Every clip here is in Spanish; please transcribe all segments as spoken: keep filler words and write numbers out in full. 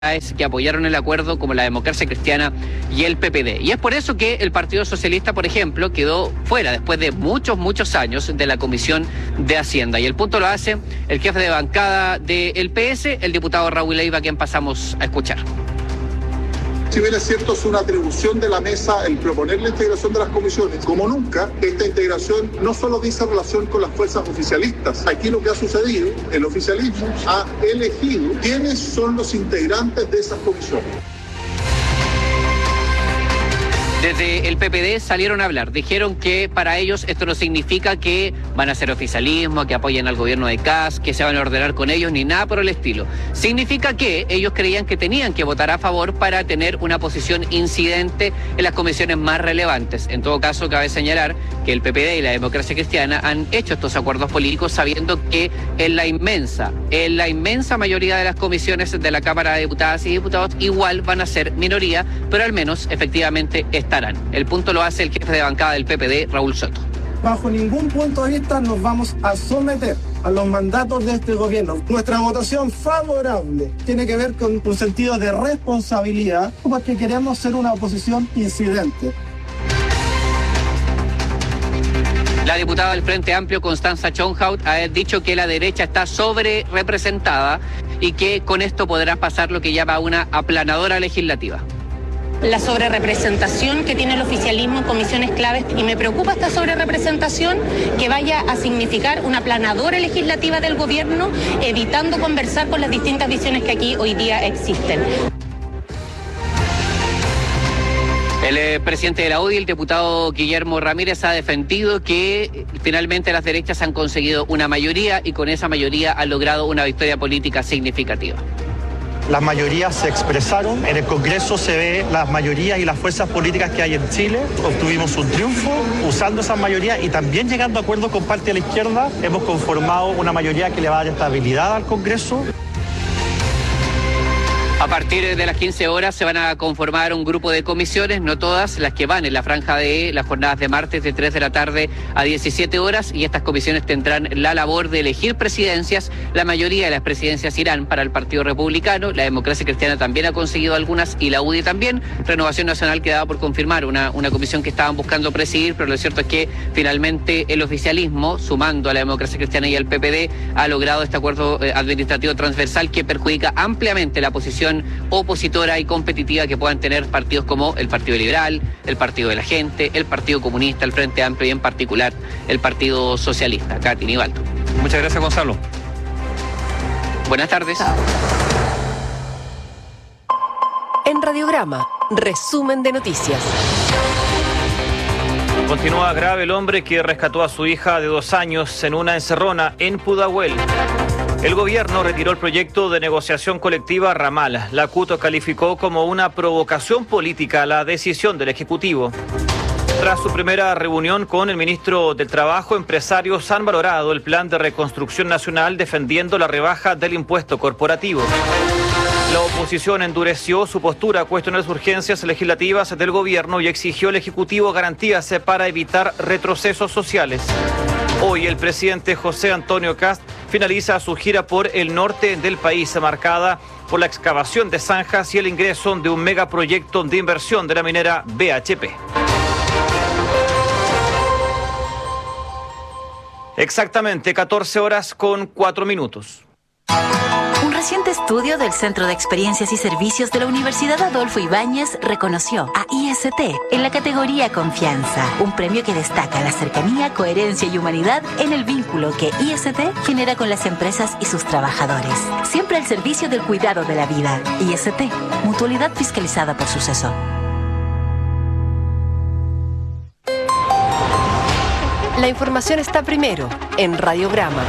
que apoyaron el acuerdo, como la Democracia Cristiana y el P P D. Y es por eso que el Partido Socialista, por ejemplo, quedó fuera después de muchos, muchos años de la Comisión de Hacienda. Y el punto lo hace el jefe de bancada del P S, el diputado Raúl Leiva, a quien pasamos a escuchar. Si bien es cierto, es una atribución de la mesa el proponer la integración de las comisiones. Como nunca, esta integración no solo dice relación con las fuerzas oficialistas. Aquí lo que ha sucedido, el oficialismo ha elegido quiénes son los integrantes de esas comisiones. Desde el P P D salieron a hablar, dijeron que para ellos esto no significa que van a hacer oficialismo, que apoyen al gobierno de Kast, que se van a ordenar con ellos, ni nada por el estilo. Significa que ellos creían que tenían que votar a favor para tener una posición incidente en las comisiones más relevantes. En todo caso, cabe señalar que el P P D y la Democracia Cristiana han hecho estos acuerdos políticos sabiendo que en la inmensa, en la inmensa mayoría de las comisiones de la Cámara de Diputadas y Diputados igual van a ser minoría, pero al menos efectivamente estarán. El punto lo hace el jefe de bancada del P P D, Raúl Soto. Bajo ningún punto de vista nos vamos a someter a los mandatos de este gobierno. Nuestra votación favorable tiene que ver con un sentido de responsabilidad, porque queremos ser una oposición incidente. La diputada del Frente Amplio, Constanza Schönhaut, ha dicho que la derecha está sobre representada y que con esto podrá pasar lo que llama una aplanadora legislativa. La sobrerepresentación que tiene el oficialismo en comisiones claves, y me preocupa esta sobrerepresentación que vaya a significar una aplanadora legislativa del gobierno, evitando conversar con las distintas visiones que aquí hoy día existen. El eh, presidente de la U D I, el diputado Guillermo Ramírez, ha defendido que finalmente las derechas han conseguido una mayoría y con esa mayoría han logrado una victoria política significativa. Las mayorías se expresaron, en el Congreso se ve las mayorías y las fuerzas políticas que hay en Chile. Obtuvimos un triunfo usando esas mayorías y también llegando a acuerdos con parte de la izquierda. Hemos conformado una mayoría que le va a dar estabilidad al Congreso. A partir de las quince horas se van a conformar un grupo de comisiones, no todas las que van en la franja de las jornadas de martes de tres de la tarde a diecisiete horas, y estas comisiones tendrán la labor de elegir presidencias. La mayoría de las presidencias irán para el Partido Republicano, la Democracia Cristiana también ha conseguido algunas y la U D I también. Renovación Nacional quedaba por confirmar una, una comisión que estaban buscando presidir, pero lo cierto es que finalmente el oficialismo, sumando a la Democracia Cristiana y al P P D, ha logrado este acuerdo eh, administrativo transversal que perjudica ampliamente la posición opositora y competitiva que puedan tener partidos como el Partido Liberal, el Partido de la Gente, el Partido Comunista, el Frente Amplio y en particular el Partido Socialista. Katy Nivaldo. Muchas gracias, Gonzalo. Buenas tardes. En Radiograma, resumen de noticias. Continúa grave el hombre que rescató a su hija de dos años en una encerrona en Pudahuel. El gobierno retiró el proyecto de negociación colectiva ramal. La C U T calificó como una provocación política la decisión del Ejecutivo. Tras su primera reunión con el ministro del Trabajo, empresarios han valorado el plan de reconstrucción nacional defendiendo la rebaja del impuesto corporativo. La oposición endureció su postura, cuestionó las urgencias legislativas del gobierno y exigió al Ejecutivo garantías para evitar retrocesos sociales. Hoy el presidente José Antonio Kast finaliza su gira por el norte del país, marcada por la excavación de zanjas y el ingreso de un megaproyecto de inversión de la minera B H P. Exactamente catorce horas con cuatro minutos. Un reciente estudio del Centro de Experiencias y Servicios de la Universidad Adolfo Ibáñez reconoció a I S T en la categoría Confianza, un premio que destaca la cercanía, coherencia y humanidad en el vínculo que I S T genera con las empresas y sus trabajadores. Siempre al servicio del cuidado de la vida. I S T, mutualidad fiscalizada por Suceso. La información está primero en Radiograma.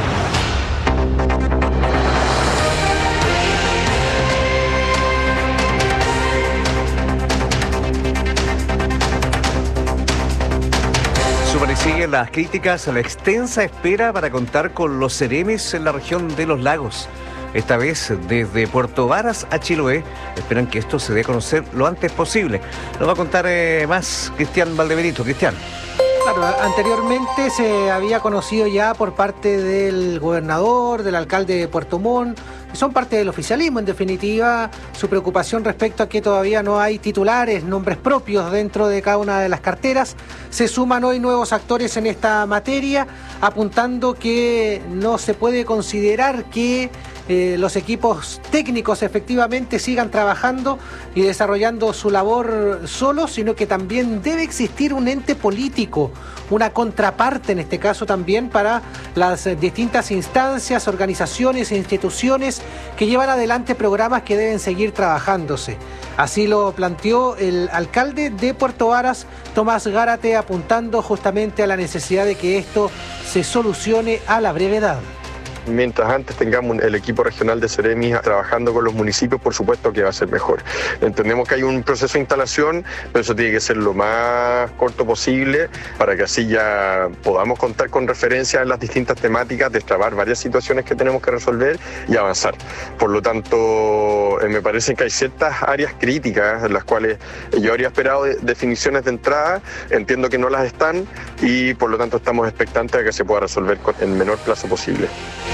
Siguen las críticas a la extensa espera para contar con los Ceremis en la región de los lagos. Esta vez desde Puerto Varas a Chiloé. Esperan que esto se dé a conocer lo antes posible. Nos va a contar eh, más Cristian Valdebenito. Cristian. Claro, anteriormente se había conocido ya por parte del gobernador, del alcalde de Puerto Montt, que son parte del oficialismo, en definitiva, su preocupación respecto a que todavía no hay titulares, nombres propios dentro de cada una de las carteras. Se suman hoy nuevos actores en esta materia, apuntando que no se puede considerar que Eh, los equipos técnicos efectivamente sigan trabajando y desarrollando su labor solos, sino que también debe existir un ente político, una contraparte en este caso también para las distintas instancias, organizaciones e instituciones que llevan adelante programas que deben seguir trabajándose. Así lo planteó el alcalde de Puerto Varas, Tomás Gárate, apuntando justamente a la necesidad de que esto se solucione a la brevedad. Mientras antes tengamos el equipo regional de Ceremi trabajando con los municipios, por supuesto que va a ser mejor. Entendemos que hay un proceso de instalación, pero eso tiene que ser lo más corto posible para que así ya podamos contar con referencias en las distintas temáticas, destrabar varias situaciones que tenemos que resolver y avanzar. Por lo tanto, me parece que hay ciertas áreas críticas en las cuales yo habría esperado de, definiciones de entrada, entiendo que no las están y por lo tanto estamos expectantes de que se pueda resolver con el menor plazo posible.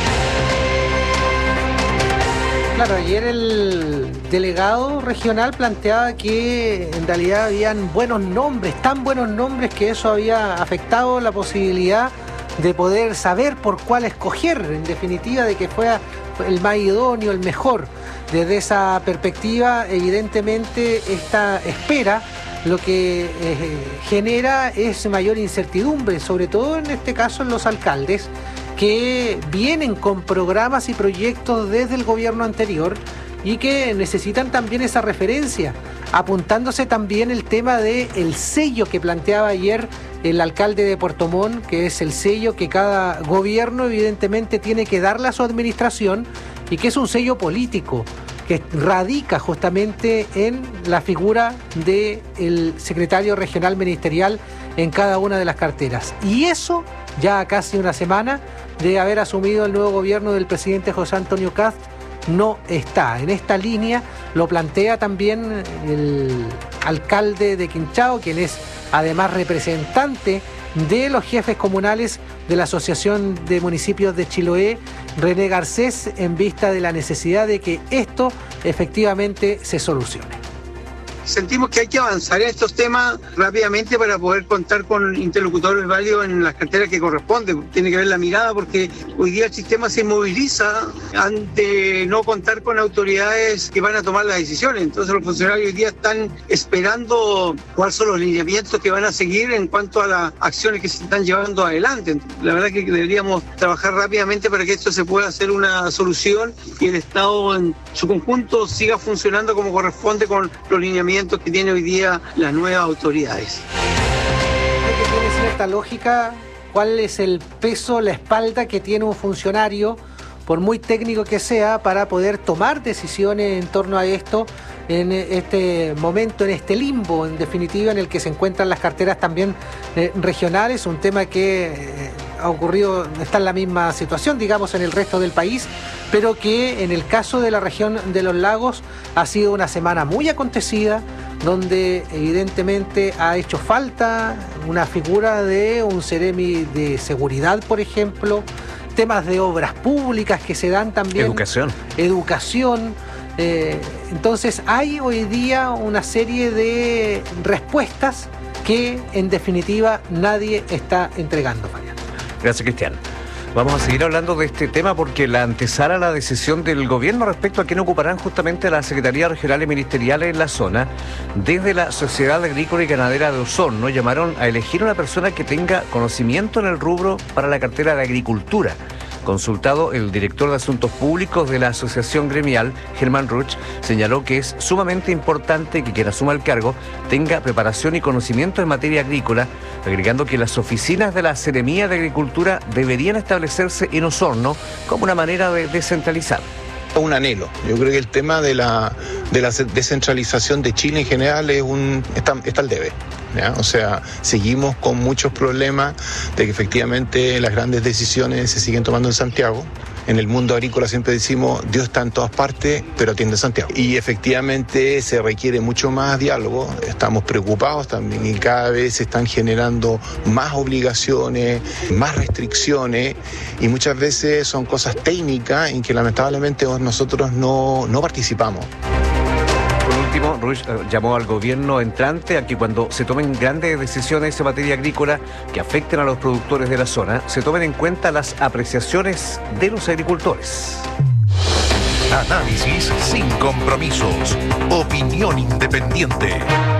Claro, ayer el delegado regional planteaba que en realidad habían buenos nombres, tan buenos nombres que eso había afectado la posibilidad de poder saber por cuál escoger, en definitiva, de que fuera el más idóneo, el mejor. Desde esa perspectiva, evidentemente, esta espera lo que eh, genera es mayor incertidumbre, sobre todo en este caso en los alcaldes, que vienen con programas y proyectos desde el gobierno anterior y que necesitan también esa referencia, apuntándose también el tema del sello que planteaba ayer el alcalde de Puerto Montt, que es el sello que cada gobierno evidentemente tiene que darle a su administración y que es un sello político que radica justamente en la figura del secretario regional ministerial en cada una de las carteras. Y eso ya casi una semana de haber asumido el nuevo gobierno del presidente José Antonio Kast no está. En esta línea lo plantea también el alcalde de Quinchao, quien es además representante de los jefes comunales de la Asociación de Municipios de Chiloé, René Garcés, en vista de la necesidad de que esto efectivamente se solucione. Sentimos que hay que avanzar en estos temas rápidamente para poder contar con interlocutores válidos en las carteras que corresponden. Tiene que ver la mirada porque hoy día el sistema se moviliza ante no contar con autoridades que van a tomar las decisiones. Entonces los funcionarios hoy día están esperando cuáles son los lineamientos que van a seguir en cuanto a las acciones que se están llevando adelante. La verdad que deberíamos trabajar rápidamente para que esto se pueda hacer una solución y el Estado en su conjunto siga funcionando como corresponde con los lineamientos que tiene hoy día las nuevas autoridades. Creo que tiene cierta lógica cuál es el peso, la espalda que tiene un funcionario, por muy técnico que sea, para poder tomar decisiones en torno a esto en este momento, en este limbo, en definitiva, en el que se encuentran las carteras también eh, regionales, un tema que eh, ha ocurrido, está en la misma situación, digamos, en el resto del país, pero que en el caso de la región de los lagos ha sido una semana muy acontecida, donde evidentemente ha hecho falta una figura de un Ceremi de seguridad, por ejemplo, temas de obras públicas que se dan también. Educación. Educación. Eh, entonces hay hoy día una serie de respuestas que en definitiva nadie está entregando, Fabián. Gracias, Cristian. Vamos a seguir hablando de este tema porque la antesala a la decisión del gobierno respecto a quién ocuparán justamente la Secretaría Regional y Ministerial en la zona, desde la Sociedad Agrícola y Ganadera de Osorno llamaron a elegir una persona que tenga conocimiento en el rubro para la cartera de Agricultura. Consultado, el director de Asuntos Públicos de la Asociación Gremial, Germán Ruch, señaló que es sumamente importante que quien asuma el cargo tenga preparación y conocimiento en materia agrícola, agregando que las oficinas de la Seremía de Agricultura deberían establecerse en Osorno como una manera de descentralizar. Un anhelo. Yo creo que el tema de la, de la descentralización de Chile en general es un está, está al debe. ¿Ya? O sea, seguimos con muchos problemas de que efectivamente las grandes decisiones se siguen tomando en Santiago. En el mundo agrícola siempre decimos, Dios está en todas partes, pero atiende a Santiago. Y efectivamente se requiere mucho más diálogo, estamos preocupados también y cada vez se están generando más obligaciones, más restricciones y muchas veces son cosas técnicas en que lamentablemente nosotros no, no participamos. Por último, Ruiz llamó al gobierno entrante a que cuando se tomen grandes decisiones en materia agrícola que afecten a los productores de la zona, se tomen en cuenta las apreciaciones de los agricultores. Análisis sin compromisos. Opinión independiente.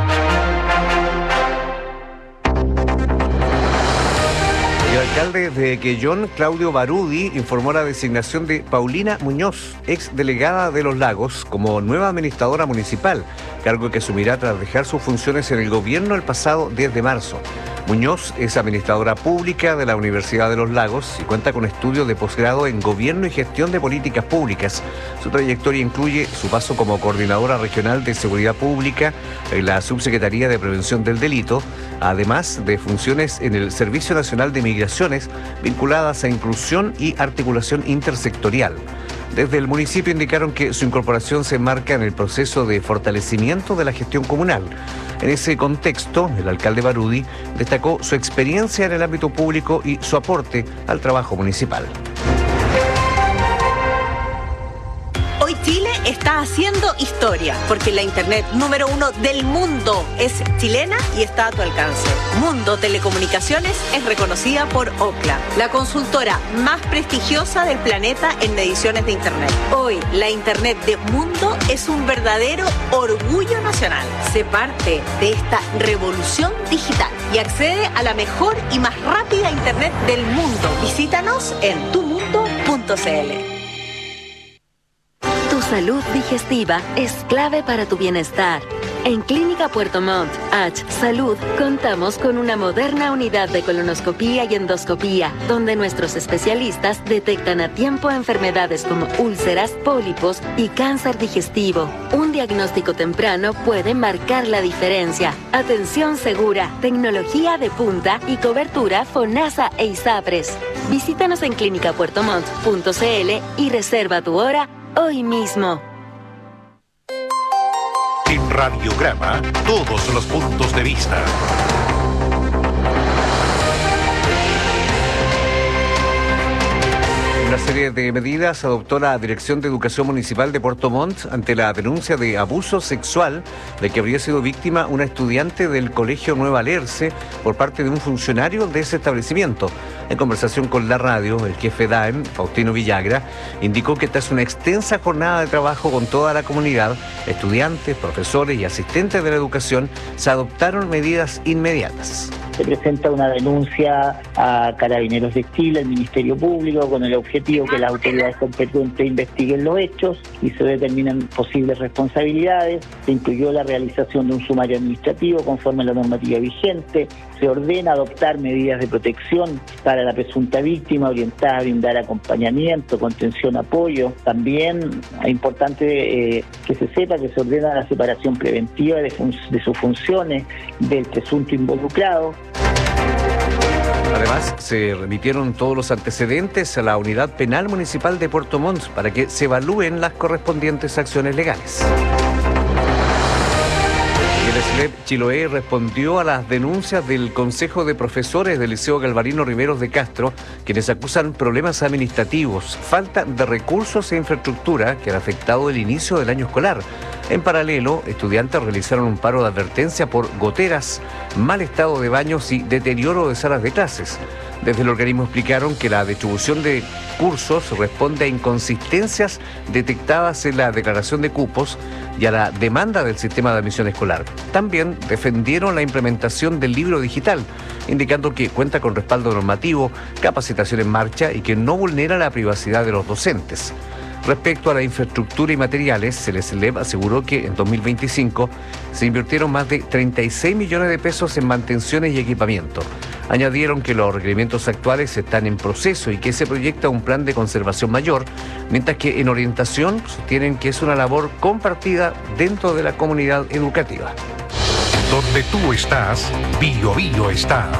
El alcalde de Quellón, Claudio Barudi, informó la designación de Paulina Muñoz, ex delegada de Los Lagos, como nueva administradora municipal, cargo que asumirá tras dejar sus funciones en el gobierno el pasado diez de marzo. Muñoz es administradora pública de la Universidad de Los Lagos y cuenta con estudios de posgrado en Gobierno y Gestión de Políticas Públicas. Su trayectoria incluye su paso como coordinadora regional de Seguridad Pública en la Subsecretaría de Prevención del Delito, además de funciones en el Servicio Nacional de Migraciones vinculadas a inclusión y articulación intersectorial. Desde el municipio indicaron que su incorporación se enmarca en el proceso de fortalecimiento de la gestión comunal. En ese contexto, el alcalde Barudi destacó su experiencia en el ámbito público y su aporte al trabajo municipal. Hoy Chile está haciendo historia, porque la internet número uno del mundo es chilena y está a tu alcance. Mundo Telecomunicaciones es reconocida por Ookla, la consultora más prestigiosa del planeta en mediciones de internet. Hoy, la internet de Mundo es un verdadero orgullo nacional. Sé parte de esta revolución digital y accede a la mejor y más rápida internet del mundo. Visítanos en tu mundo punto c l. Tu salud digestiva es clave para tu bienestar. En Clínica Puerto Montt, H Salud, contamos con una moderna unidad de colonoscopía y endoscopía, donde nuestros especialistas detectan a tiempo enfermedades como úlceras, pólipos y cáncer digestivo. Un diagnóstico temprano puede marcar la diferencia. Atención segura, tecnología de punta y cobertura FONASA e ISAPRES. Visítanos en clínica puerto montt punto c l y reserva tu hora hoy mismo. En Radiograma, todos los puntos de vista. Una serie de medidas adoptó la Dirección de Educación Municipal de Puerto Montt ante la denuncia de abuso sexual de que habría sido víctima una estudiante del Colegio Nueva Alerce por parte de un funcionario de ese establecimiento. En conversación con la radio, el jefe D A E M, Faustino Villagra, indicó que tras una extensa jornada de trabajo con toda la comunidad, estudiantes, profesores y asistentes de la educación, se adoptaron medidas inmediatas. Se presenta una denuncia a Carabineros de Chile, al Ministerio Público, con el objetivo que las autoridades competentes investiguen los hechos y se determinen posibles responsabilidades. Se incluyó la realización de un sumario administrativo conforme a la normativa vigente. Se ordena adoptar medidas de protección para la presunta víctima, orientada a brindar acompañamiento, contención, apoyo. También es importante eh, que se sepa que se ordena la separación preventiva de, fun- de sus funciones del presunto involucrado. Además, se remitieron todos los antecedentes a la Unidad Penal Municipal de Puerto Montt para que se evalúen las correspondientes acciones legales. El S L E P Chiloé respondió a las denuncias del Consejo de Profesores del Liceo Galvarino Riveros de Castro, quienes acusan problemas administrativos, falta de recursos e infraestructura que han afectado el inicio del año escolar. En paralelo, estudiantes realizaron un paro de advertencia por goteras, mal estado de baños y deterioro de salas de clases. Desde el organismo explicaron que la distribución de cursos responde a inconsistencias detectadas en la declaración de cupos y a la demanda del sistema de admisión escolar. También defendieron la implementación del libro digital, indicando que cuenta con respaldo normativo, capacitación en marcha y que no vulnera la privacidad de los docentes. Respecto a la infraestructura y materiales, el S L E P aseguró que en dos mil veinticinco se invirtieron más de treinta y seis millones de pesos en mantenciones y equipamiento. Añadieron que los requerimientos actuales están en proceso y que se proyecta un plan de conservación mayor, mientras que en orientación sostienen que es una labor compartida dentro de la comunidad educativa. Donde tú estás, Bio Bio está.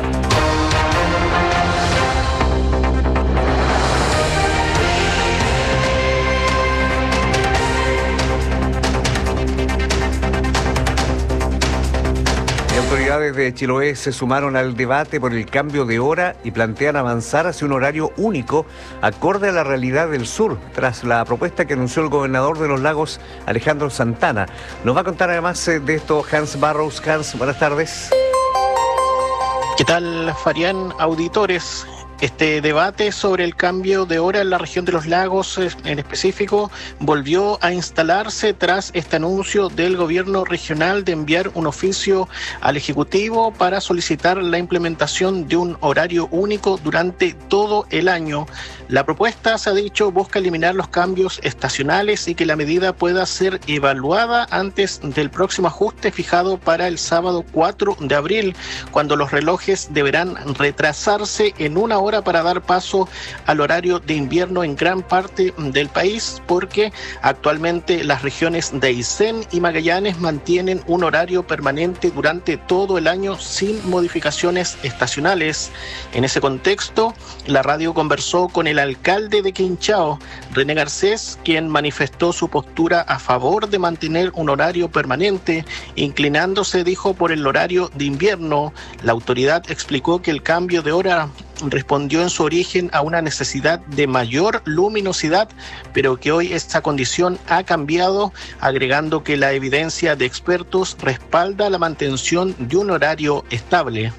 Autoridades de Chiloé se sumaron al debate por el cambio de hora y plantean avanzar hacia un horario único acorde a la realidad del sur, tras la propuesta que anunció el gobernador de los Lagos, Alejandro Santana. Nos va a contar además de esto Hans Barrows. Hans, buenas tardes. ¿Qué tal, Farián, auditores? Este debate sobre el cambio de hora en la región de los lagos en específico volvió a instalarse tras este anuncio del gobierno regional de enviar un oficio al Ejecutivo para solicitar la implementación de un horario único durante todo el año. La propuesta, se ha dicho, busca eliminar los cambios estacionales y que la medida pueda ser evaluada antes del próximo ajuste fijado para el sábado cuatro de abril, cuando los relojes deberán retrasarse en una hora para dar paso al horario de invierno en gran parte del país, porque actualmente las regiones de Aysén y Magallanes mantienen un horario permanente durante todo el año sin modificaciones estacionales. En ese contexto, la radio conversó con el alcalde de Quinchao, René Garcés, quien manifestó su postura a favor de mantener un horario permanente, inclinándose, dijo, por el horario de invierno. La autoridad explicó que el cambio de hora respondió en su origen a una necesidad de mayor luminosidad, pero que hoy esta condición ha cambiado, agregando que la evidencia de expertos respalda la mantención de un horario estable.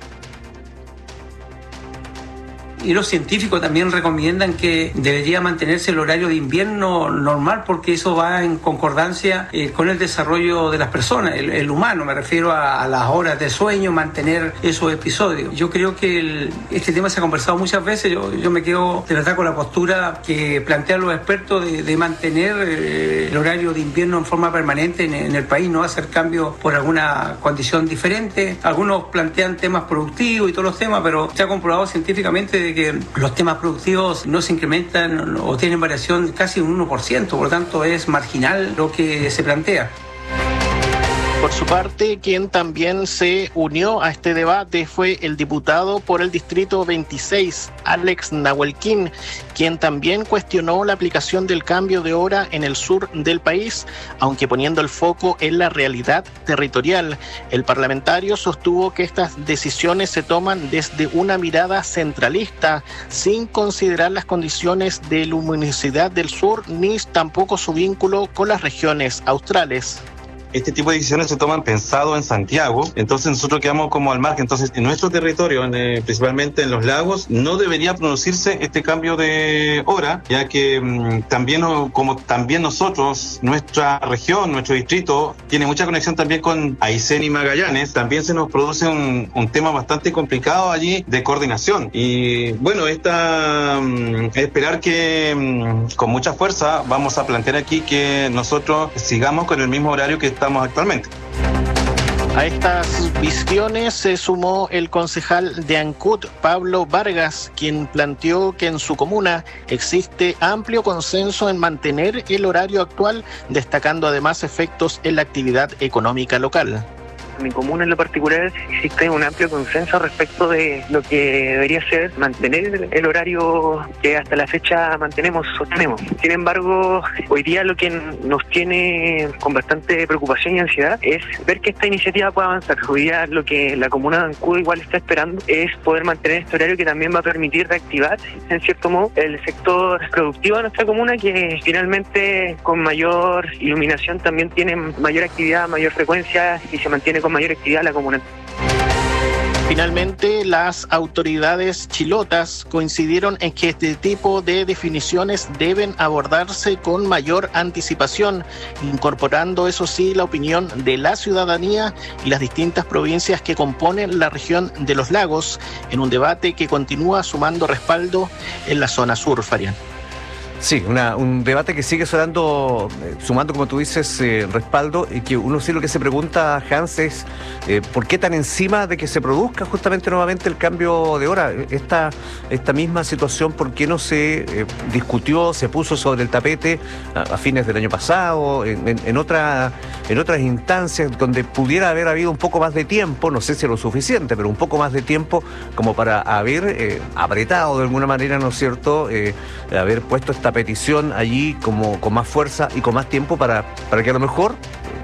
Y los científicos también recomiendan que debería mantenerse el horario de invierno normal, porque eso va en concordancia eh, con el desarrollo de las personas, el, el humano, me refiero a, a las horas de sueño, mantener esos episodios. Yo creo que el, este tema se ha conversado muchas veces, yo, yo me quedo de verdad con la postura que plantean los expertos de, de mantener eh, el horario de invierno en forma permanente en, en el país, no hacer cambios por alguna condición diferente. Algunos plantean temas productivos y todos los temas, pero se ha comprobado científicamente de que los temas productivos no se incrementan o tienen variación casi un uno por ciento, por lo tanto es marginal lo que se plantea. Por su parte, quien también se unió a este debate fue el diputado por el Distrito veintiséis, Alex Nahuelquín, quien también cuestionó la aplicación del cambio de hora en el sur del país, aunque poniendo el foco en la realidad territorial. El parlamentario sostuvo que estas decisiones se toman desde una mirada centralista, sin considerar las condiciones de luminosidad del sur ni tampoco su vínculo con las regiones australes. Este tipo de decisiones se toman pensado en Santiago, entonces nosotros quedamos como al margen. Entonces, en nuestro territorio, en, eh, principalmente en los lagos, no debería producirse este cambio de hora, ya que mmm, también, como también nosotros, nuestra región, nuestro distrito, tiene mucha conexión también con Aysén y Magallanes, también se nos produce un, un tema bastante complicado allí de coordinación. Y bueno, esta mmm, esperar que mmm, con mucha fuerza vamos a plantear aquí que nosotros sigamos con el mismo horario que estamos actualmente. A estas visiones se sumó el concejal de Ancud, Pablo Vargas, quien planteó que en su comuna existe amplio consenso en mantener el horario actual, destacando además efectos en la actividad económica local. En mi comuna en lo particular existe un amplio consenso respecto de lo que debería ser mantener el horario que hasta la fecha mantenemos, sostenemos. Sin embargo, hoy día lo que nos tiene con bastante preocupación y ansiedad es ver que esta iniciativa pueda avanzar. Hoy día lo que la comuna de Ancud igual está esperando es poder mantener este horario que también va a permitir reactivar, en cierto modo, el sector productivo de nuestra comuna, que finalmente con mayor iluminación también tiene mayor actividad, mayor frecuencia y se mantiene con mayor actividad la comuna. Finalmente, las autoridades chilotas coincidieron en que este tipo de definiciones deben abordarse con mayor anticipación, incorporando, eso sí, la opinión de la ciudadanía y las distintas provincias que componen la región de los lagos, en un debate que continúa sumando respaldo en la zona sur, Farián. Sí, una, un debate que sigue sonando, eh, sumando, como tú dices, eh, respaldo, y que uno sí lo que se pregunta, Hans, es eh, ¿por qué tan encima de que se produzca justamente nuevamente el cambio de hora? Esta, esta misma situación, ¿por qué no se eh, discutió, se puso sobre el tapete a, a fines del año pasado, en, en, en, otra, en otras instancias donde pudiera haber habido un poco más de tiempo, no sé si lo suficiente, pero un poco más de tiempo como para haber eh, apretado de alguna manera, ¿no es cierto?, eh, haber puesto esta petición allí como con más fuerza y con más tiempo para, para que a lo mejor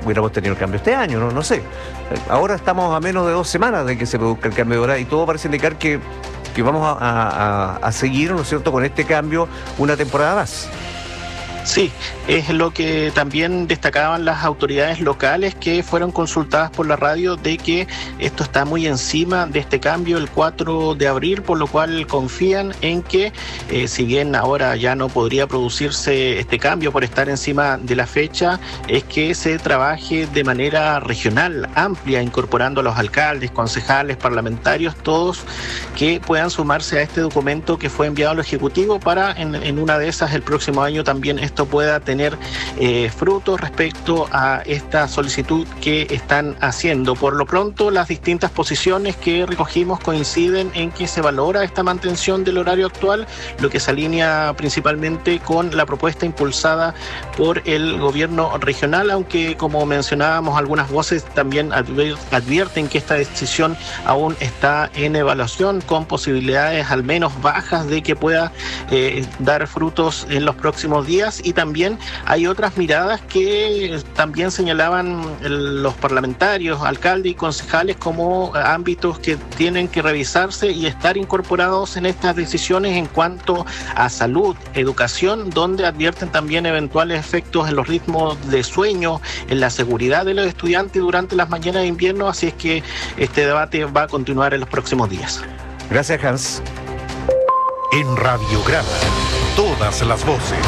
hubiéramos tenido el cambio este año, no, no sé. Ahora estamos a menos de dos semanas de que se produzca el cambio de hora y todo parece indicar que, que vamos a, a, a seguir, ¿no es cierto?, con este cambio una temporada más. Sí, es lo que también destacaban las autoridades locales que fueron consultadas por la radio, de que esto está muy encima de este cambio el cuatro de abril, por lo cual confían en que eh, si bien ahora ya no podría producirse este cambio por estar encima de la fecha, es que se trabaje de manera regional, amplia, incorporando a los alcaldes, concejales, parlamentarios, todos que puedan sumarse a este documento que fue enviado al Ejecutivo para en, en una de esas el próximo año también esto pueda tener eh, frutos respecto a esta solicitud que están haciendo. Por lo pronto, las distintas posiciones que recogimos coinciden en que se valora esta mantención del horario actual, lo que se alinea principalmente con la propuesta impulsada por el gobierno regional, aunque como mencionábamos, algunas voces también advierten que esta decisión aún está en evaluación, con posibilidades al menos bajas de que pueda eh, dar frutos en los próximos días. Y también hay otras miradas que también señalaban los parlamentarios, alcaldes y concejales como ámbitos que tienen que revisarse y estar incorporados en estas decisiones en cuanto a salud, educación, donde advierten también eventuales efectos en los ritmos de sueño, en la seguridad de los estudiantes durante las mañanas de invierno. Así es que este debate va a continuar en los próximos días. Gracias, Hans. En Radiograma, todas las voces.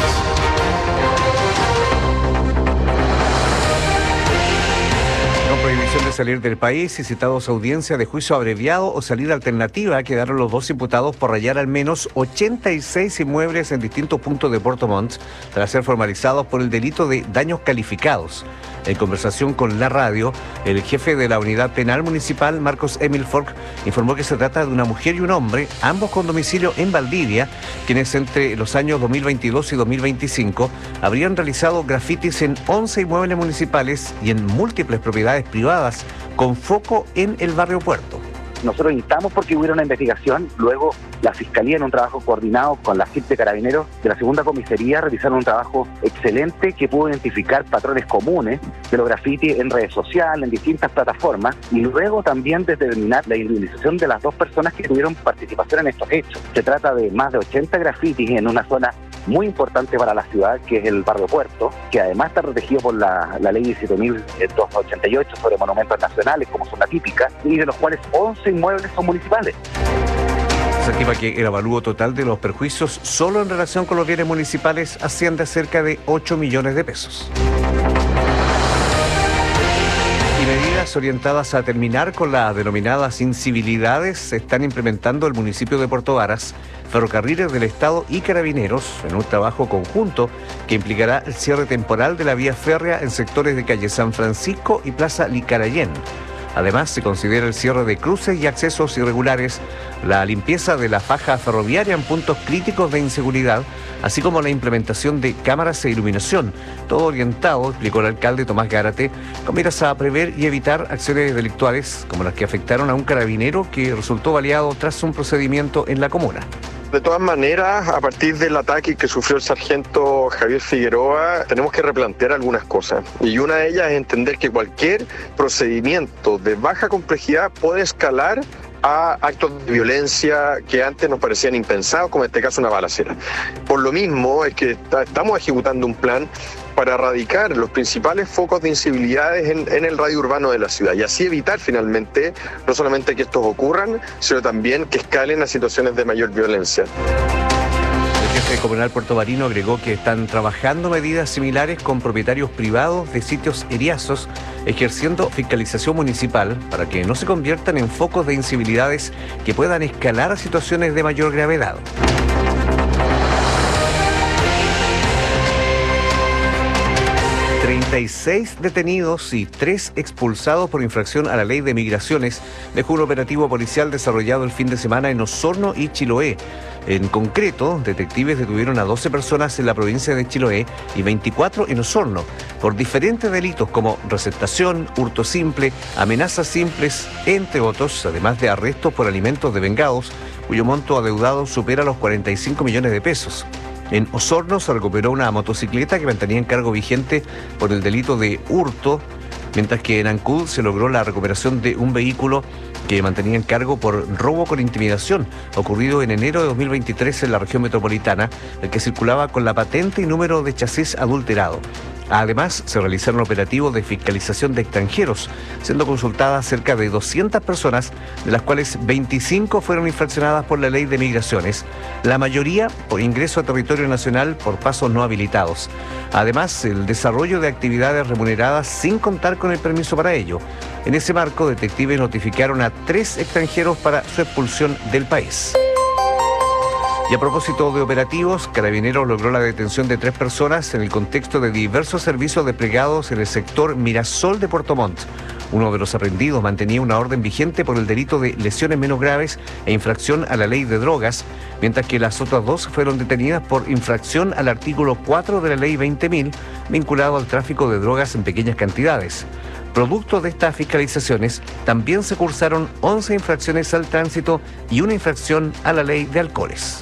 Prohibición de salir del país y citados a audiencia de juicio abreviado o salida alternativa quedaron los dos imputados por rayar al menos ochenta y seis inmuebles en distintos puntos de Puerto Montt tras ser formalizados por el delito de daños calificados. En conversación con la radio, el jefe de la unidad penal municipal, Marcos Emil Fork, informó que se trata de una mujer y un hombre, ambos con domicilio en Valdivia, quienes entre los años dos mil veintidós y dos mil veinticinco habrían realizado grafitis en once inmuebles municipales y en múltiples propiedades privadas con foco en el barrio Puerto. Nosotros instamos porque hubiera una investigación, luego la Fiscalía en un trabajo coordinado con la F I P de Carabineros de la segunda comisaría realizaron un trabajo excelente que pudo identificar patrones comunes de los grafitis en redes sociales, en distintas plataformas, y luego también determinar la indemnización de las dos personas que tuvieron participación en estos hechos. Se trata de más de ochenta grafitis en una zona muy importante para la ciudad, que es el barrio Puerto, que además está protegido por la, la ley diecisiete mil doscientos ochenta y ocho sobre monumentos nacionales como zona típica, y de los cuales once inmuebles son municipales. Se estima que el avalúo total de los perjuicios solo en relación con los bienes municipales asciende a cerca de ocho millones de pesos. Y medidas orientadas a terminar con las denominadas incivilidades se están implementando el municipio de Puerto Varas, Ferrocarriles del Estado y Carabineros en un trabajo conjunto que implicará el cierre temporal de la vía férrea en sectores de calle San Francisco y Plaza Licarayén. Además, se considera el cierre de cruces y accesos irregulares, la limpieza de la faja ferroviaria en puntos críticos de inseguridad, así como la implementación de cámaras e iluminación, todo orientado, explicó el alcalde Tomás Gárate, con miras a prever y evitar acciones delictuales como las que afectaron a un carabinero que resultó baleado tras un procedimiento en la comuna. De todas maneras, a partir del ataque que sufrió el sargento Javier Figueroa, tenemos que replantear algunas cosas. Y una de ellas es entender que cualquier procedimiento de baja complejidad puede escalar a actos de violencia que antes nos parecían impensados, como en este caso una balacera. Por lo mismo es que está, estamos ejecutando un plan para erradicar los principales focos de incivilidades en, en el radio urbano de la ciudad y así evitar finalmente no solamente que estos ocurran, sino también que escalen a situaciones de mayor violencia. El jefe comunal puertovarino agregó que están trabajando medidas similares con propietarios privados de sitios eriazos, ejerciendo fiscalización municipal para que no se conviertan en focos de incivilidades que puedan escalar a situaciones de mayor gravedad. treinta y seis detenidos y tres expulsados por infracción a la ley de migraciones dejó un operativo policial desarrollado el fin de semana en Osorno y Chiloé. En concreto, detectives detuvieron a doce personas en la provincia de Chiloé y veinticuatro en Osorno por diferentes delitos como receptación, hurto simple, amenazas simples, entre otros, además de arrestos por alimentos devengados, cuyo monto adeudado supera los cuarenta y cinco millones de pesos. En Osorno se recuperó una motocicleta que mantenía en cargo vigente por el delito de hurto, mientras que en Ancud se logró la recuperación de un vehículo que mantenía en cargo por robo con intimidación, ocurrido en enero de dos mil veintitrés en la región metropolitana, el que circulaba con la patente y número de chasis adulterado. Además, se realizaron operativos de fiscalización de extranjeros, siendo consultadas cerca de doscientas personas, de las cuales veinticinco fueron infraccionadas por la ley de migraciones, la mayoría por ingreso a territorio nacional por pasos no habilitados. Además, el desarrollo de actividades remuneradas sin contar con el permiso para ello. En ese marco, detectives notificaron a tres extranjeros para su expulsión del país. Y a propósito de operativos, Carabineros logró la detención de tres personas en el contexto de diversos servicios desplegados en el sector Mirasol de Puerto Montt. Uno de los aprehendidos mantenía una orden vigente por el delito de lesiones menos graves e infracción a la ley de drogas, mientras que las otras dos fueron detenidas por infracción al artículo cuatro de la ley veinte mil, vinculado al tráfico de drogas en pequeñas cantidades. Producto de estas fiscalizaciones, también se cursaron once infracciones al tránsito y una infracción a la ley de alcoholes.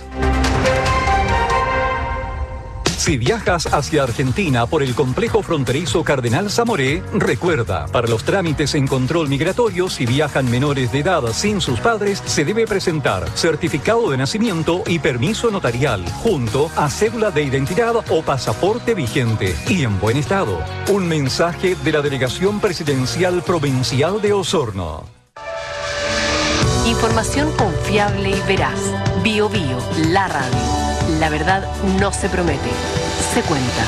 Si viajas hacia Argentina por el complejo fronterizo Cardenal Zamoré, recuerda, para los trámites en control migratorio, si viajan menores de edad sin sus padres, se debe presentar certificado de nacimiento y permiso notarial, junto a cédula de identidad o pasaporte vigente y en buen estado. Un mensaje de la Delegación Presidencial Provincial de Osorno. Información confiable y veraz. Bio Bio, la radio. La verdad no se promete, se cuenta.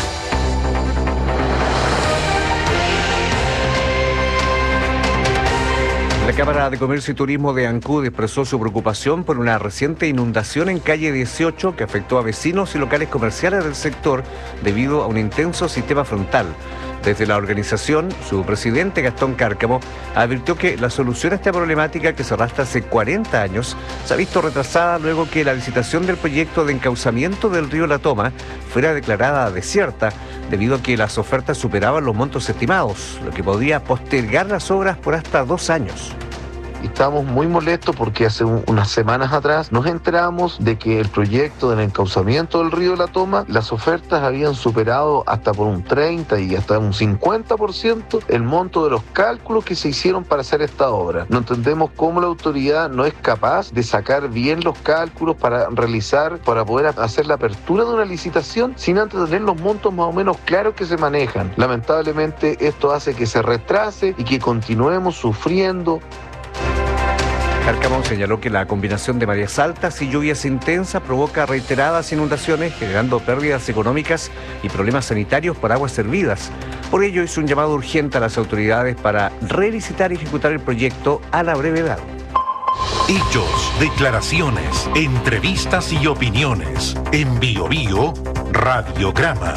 La Cámara de Comercio y Turismo de Ancud expresó su preocupación por una reciente inundación en calle dieciocho que afectó a vecinos y locales comerciales del sector debido a un intenso sistema frontal. Desde la organización, su presidente Gastón Cárcamo advirtió que la solución a esta problemática, que se arrastra hace cuarenta años, se ha visto retrasada luego que la licitación del proyecto de encauzamiento del río La Toma fuera declarada desierta debido a que las ofertas superaban los montos estimados, lo que podría postergar las obras por hasta dos años. Estamos muy molestos porque hace un, unas semanas atrás nos enteramos de que el proyecto del encauzamiento del río La Toma, las ofertas habían superado hasta por un treinta y hasta un cincuenta por ciento el monto de los cálculos que se hicieron para hacer esta obra. No entendemos cómo la autoridad no es capaz de sacar bien los cálculos para realizar, para poder hacer la apertura de una licitación sin antes tener los montos más o menos claros que se manejan. Lamentablemente esto hace que se retrase y que continuemos sufriendo. Cárcamo señaló que la combinación de mareas altas y lluvias intensas provoca reiteradas inundaciones, generando pérdidas económicas y problemas sanitarios por aguas servidas. Por ello hizo un llamado urgente a las autoridades para relicitar y ejecutar el proyecto a la brevedad. Hechos, declaraciones, entrevistas y opiniones. En Bio Bio, Radiograma.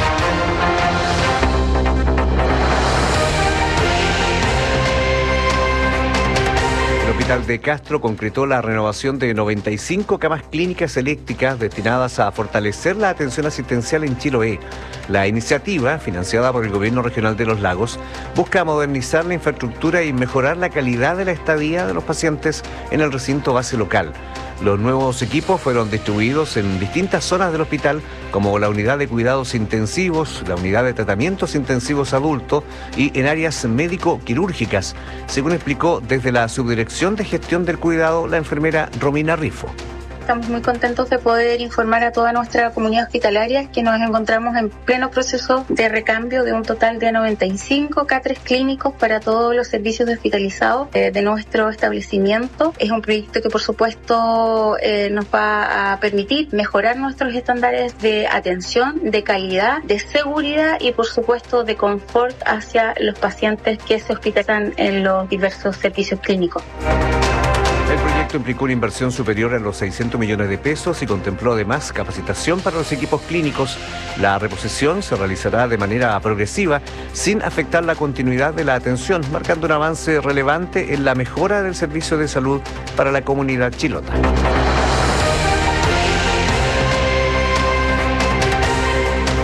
El Hospital de Castro concretó la renovación de noventa y cinco camas clínicas eléctricas destinadas a fortalecer la atención asistencial en Chiloé. La iniciativa, financiada por el Gobierno Regional de los Lagos, busca modernizar la infraestructura y mejorar la calidad de la estadía de los pacientes en el recinto base local. Los nuevos equipos fueron distribuidos en distintas zonas del hospital, como la unidad de cuidados intensivos, la unidad de tratamientos intensivos adultos y en áreas médico-quirúrgicas, según explicó desde la Subdirección de Gestión del Cuidado la enfermera Romina Rifo. Estamos muy contentos de poder informar a toda nuestra comunidad hospitalaria que nos encontramos en pleno proceso de recambio de un total de noventa y cinco catres clínicos para todos los servicios hospitalizados eh, de nuestro establecimiento. Es un proyecto que por supuesto eh, nos va a permitir mejorar nuestros estándares de atención, de calidad, de seguridad y por supuesto de confort hacia los pacientes que se hospitalizan en los diversos servicios clínicos. El proyecto implicó una inversión superior a los seiscientos millones de pesos y contempló además capacitación para los equipos clínicos. La reposición se realizará de manera progresiva sin afectar la continuidad de la atención, marcando un avance relevante en la mejora del servicio de salud para la comunidad chilota.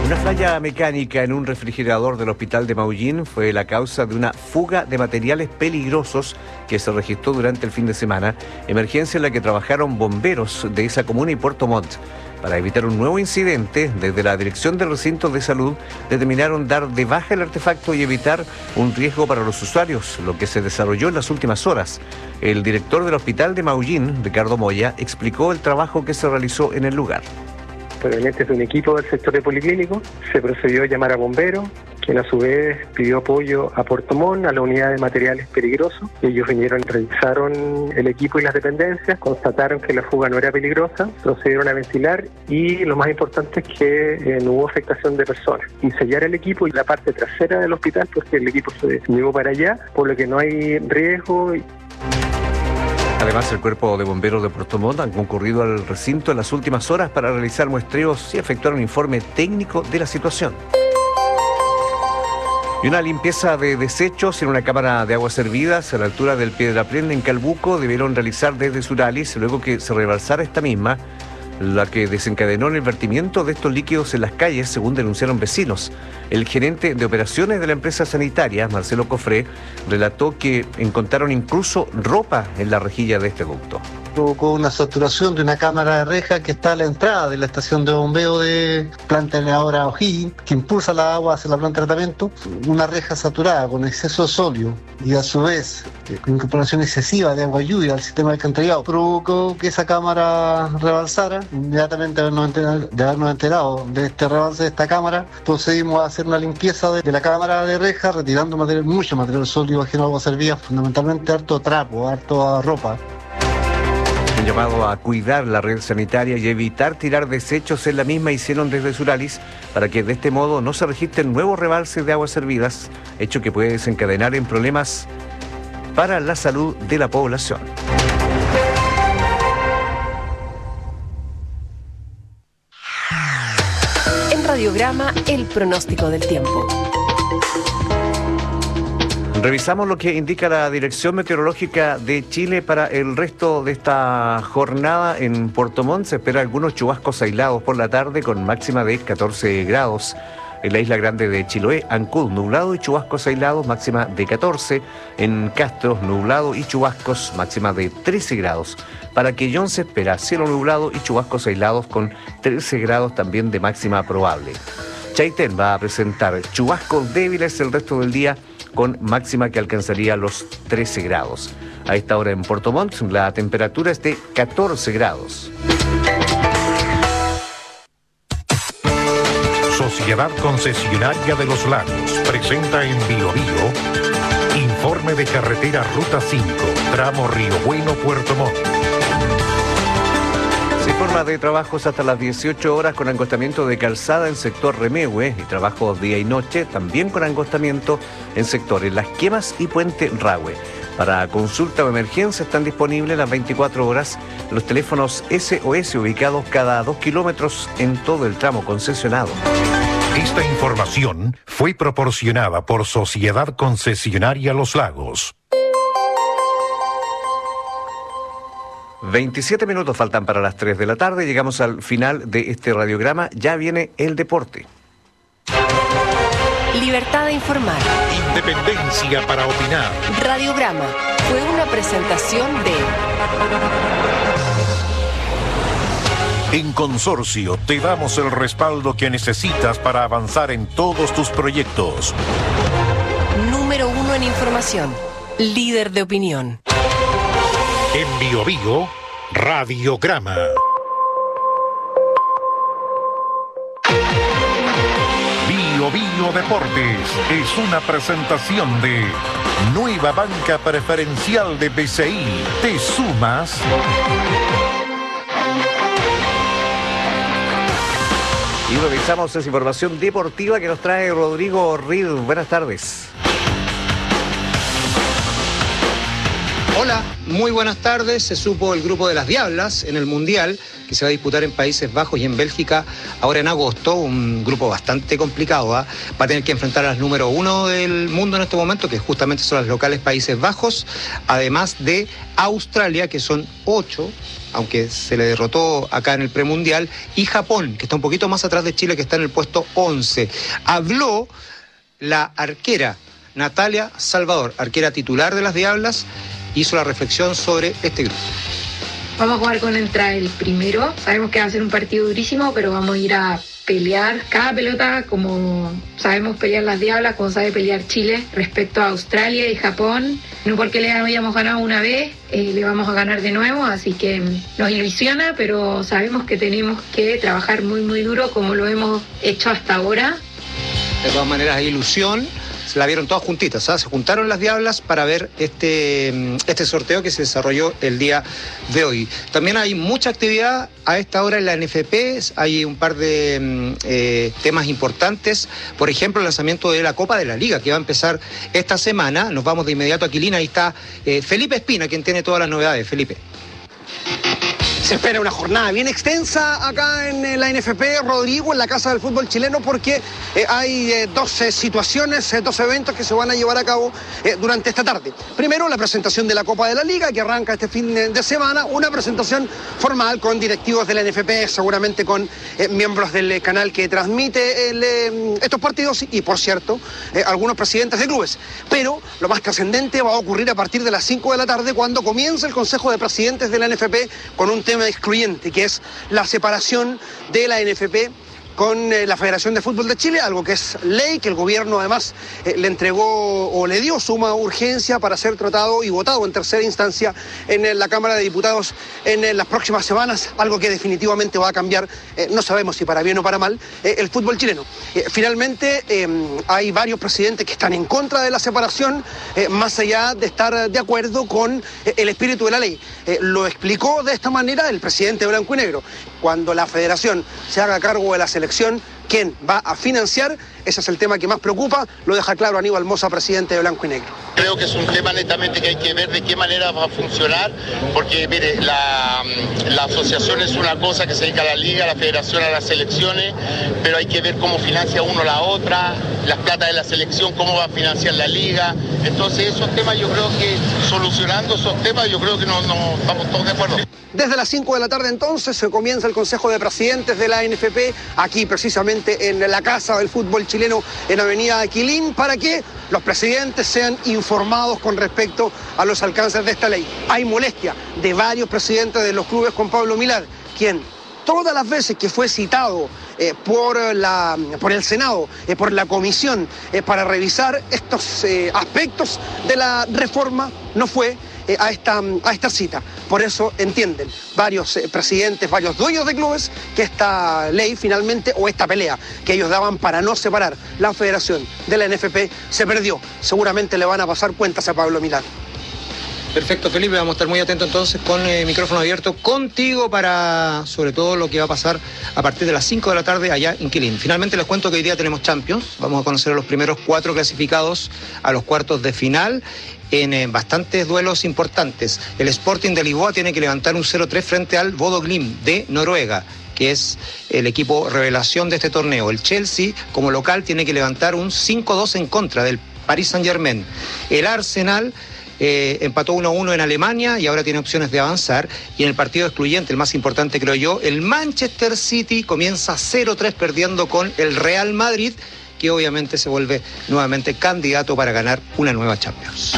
Una falla mecánica en un refrigerador del hospital de Maullín fue la causa de una fuga de materiales peligrosos que se registró durante el fin de semana, emergencia en la que trabajaron bomberos de esa comuna y Puerto Montt. Para evitar un nuevo incidente, desde la Dirección de Recintos de Salud determinaron dar de baja el artefacto y evitar un riesgo para los usuarios, lo que se desarrolló en las últimas horas. El director del hospital de Maullín, Ricardo Moya, explicó el trabajo que se realizó en el lugar. Provenientes de un equipo del sector de policlínico, se procedió a llamar a bomberos, quien a su vez pidió apoyo a Puerto Montt, a la unidad de materiales peligrosos. Ellos vinieron, revisaron el equipo y las dependencias, constataron que la fuga no era peligrosa, procedieron a ventilar y lo más importante es que eh, no hubo afectación de personas. Y sellar el equipo y la parte trasera del hospital, porque el equipo se llevó para allá, por lo que no hay riesgo. Además, el Cuerpo de Bomberos de Puerto Montt han concurrido al recinto en las últimas horas para realizar muestreos y efectuar un informe técnico de la situación. Y una limpieza de desechos en una cámara de aguas hervidas a la altura del Piedraprende en Calbuco debieron realizar desde Suralis luego que se rebalsara esta misma, la que desencadenó el vertimiento de estos líquidos en las calles, según denunciaron vecinos. El gerente de operaciones de la empresa sanitaria, Marcelo Cofré, relató que encontraron incluso ropa en la rejilla de este ducto. Provocó una saturación de una cámara de reja que está a la entrada de la estación de bombeo de planta generadora O'Higgins, que impulsa la agua hacia la planta de tratamiento. Una reja saturada con exceso de sodio y a su vez con incorporación excesiva de agua lluvia al sistema de alcantarillado provocó que esa cámara rebalsara. Inmediatamente de habernos enterado, de habernos enterado de este rebalse de esta cámara, procedimos a hacer una limpieza de, de la cámara de reja, retirando material, mucho material sólido ajeno a agua servida, fundamentalmente harto trapo, harto ropa. Un llamado a cuidar la red sanitaria y evitar tirar desechos en la misma hicieron desde Suralis para que de este modo no se registren nuevos rebalses de aguas servidas, hecho que puede desencadenar en problemas para la salud de la población. En Radiograma, el pronóstico del tiempo. Revisamos lo que indica la Dirección Meteorológica de Chile para el resto de esta jornada. En Puerto Montt se espera algunos chubascos aislados por la tarde con máxima de catorce grados. En la isla grande de Chiloé, Ancud, nublado y chubascos aislados, máxima de catorce. En Castro, nublado y chubascos, máxima de trece grados. Para Quellón se espera cielo nublado y chubascos aislados con trece grados también de máxima probable. Chaitén va a presentar chubascos débiles el resto del día con máxima que alcanzaría los trece grados. A esta hora en Puerto Montt la temperatura es de catorce grados. Sociedad Concesionaria de los Lagos presenta en Bio Bio informe de carretera Ruta cinco, tramo Río Bueno, Puerto Montt. Se informa de trabajos hasta las dieciocho horas con angostamiento de calzada en sector Remegue y trabajos día y noche también con angostamiento en sectores Las Quemas y Puente Rahue. Para consulta o emergencia están disponibles las veinticuatro horas los teléfonos S O S ubicados cada dos kilómetros en todo el tramo concesionado. Esta información fue proporcionada por Sociedad Concesionaria Los Lagos. veintisiete minutos faltan para las tres de la tarde. Llegamos al final de este radiograma. Ya viene el deporte. Libertad de informar. Independencia para opinar. Radiograma fue una presentación de... En Consorcio te damos el respaldo que necesitas para avanzar en todos tus proyectos. Número uno en información. Líder de opinión. En Bio Bio, Radiograma. Bio Bio Deportes es una presentación de Nueva Banca Preferencial de B C I. ¿Te sumas? Y revisamos esa información deportiva que nos trae Rodrigo Reed. Buenas tardes. Hola, muy buenas tardes. Se supo el grupo de las Diablas en el Mundial, que se va a disputar en Países Bajos y en Bélgica ahora en agosto. Un grupo bastante complicado, ¿eh? Va a tener que enfrentar a las número uno del mundo en este momento, que justamente son las locales Países Bajos, además de Australia, que son ocho, aunque se le derrotó acá en el premundial, y Japón, que está un poquito más atrás de Chile, que está en el puesto once. Habló la arquera Natalia Salvador, arquera titular de las Diablas, hizo la reflexión sobre este grupo. Vamos a jugar con entrada el primero. Sabemos que va a ser un partido durísimo, pero vamos a ir a pelear cada pelota como sabemos pelear las Diablas, como sabe pelear Chile. Respecto a Australia y Japón, no porque le habíamos ganado una vez, eh, le vamos a ganar de nuevo, así que nos ilusiona, pero sabemos que tenemos que trabajar muy muy duro como lo hemos hecho hasta ahora. De todas maneras, hay ilusión. Se la vieron todas juntitas, ¿sabes? Se juntaron las Diablas para ver este, este sorteo que se desarrolló el día de hoy. También hay mucha actividad a esta hora en la N F P, hay un par de eh, temas importantes, por ejemplo el lanzamiento de la Copa de la Liga, que va a empezar esta semana. Nos vamos de inmediato a Quilín, ahí está eh, Felipe Espina, quien tiene todas las novedades. Felipe. Se espera una jornada bien extensa acá en la N F P, Rodrigo, en la Casa del Fútbol Chileno, porque eh, hay eh, dos eh, situaciones, eh, dos eventos que se van a llevar a cabo eh, durante esta tarde. Primero, la presentación de la Copa de la Liga, que arranca este fin de semana, una presentación formal con directivos de la N F P, seguramente con eh, miembros del canal que transmite el, eh, estos partidos y, por cierto, eh, algunos presidentes de clubes. Pero lo más trascendente va a ocurrir a partir de las cinco de la tarde, cuando comienza el Consejo de Presidentes de la N F P con un tema excluyente, que es la separación de la N F P con eh, la Federación de Fútbol de Chile, algo que es ley, que el gobierno además eh, le entregó o le dio suma urgencia para ser tratado y votado en tercera instancia en eh, la Cámara de Diputados en eh, las próximas semanas, algo que definitivamente va a cambiar, eh, no sabemos si para bien o para mal, eh, el fútbol chileno. Eh, finalmente, eh, hay varios presidentes que están en contra de la separación, eh, más allá de estar de acuerdo con eh, el espíritu de la ley. Eh, lo explicó de esta manera el presidente Blanco y Negro: cuando la Federación se haga cargo de la selección, ¿quién va a financiar? Ese es el tema que más preocupa, lo deja claro Aníbal Mosa, presidente de Blanco y Negro. Creo que es un tema netamente que hay que ver de qué manera va a funcionar, porque mire, la, la asociación es una cosa que se dedica a la liga, la federación a las selecciones, pero hay que ver cómo financia uno la otra, las plata de la selección, cómo va a financiar la liga. Entonces esos temas, yo creo que solucionando esos temas, yo creo que nos no, vamos todos de acuerdo. Desde las cinco de la tarde entonces se comienza el Consejo de Presidentes de la N F P, aquí precisamente en la Casa del Fútbol Chileno en Avenida Aquilín, para que los presidentes sean informados con respecto a los alcances de esta ley. Hay molestia de varios presidentes de los clubes con Pablo Milad, quien todas las veces que fue citado eh, por, la, por el Senado, eh, por la comisión, eh, para revisar estos eh, aspectos de la reforma, no fue eh, a, esta, a esta cita. Por eso entienden varios eh, presidentes, varios dueños de clubes, que esta ley finalmente, o esta pelea que ellos daban para no separar la federación de la N F P, se perdió. Seguramente le van a pasar cuentas a Pablo Milad. Perfecto, Felipe, vamos a estar muy atentos entonces con el eh, micrófono abierto contigo para, sobre todo, lo que va a pasar a partir de las cinco de la tarde allá en Quilín. Finalmente les cuento que hoy día tenemos Champions, vamos a conocer a los primeros cuatro clasificados a los cuartos de final en eh, bastantes duelos importantes. El Sporting de Lisboa tiene que levantar un cero tres frente al Bodo Glimt de Noruega, que es el equipo revelación de este torneo. El Chelsea, como local, tiene que levantar un cinco dos en contra del Paris Saint-Germain. El Arsenal Eh, empató uno a uno en Alemania y ahora tiene opciones de avanzar. Y en el partido excluyente, el más importante creo yo, el Manchester City comienza cero tres perdiendo con el Real Madrid, que obviamente se vuelve nuevamente candidato para ganar una nueva Champions.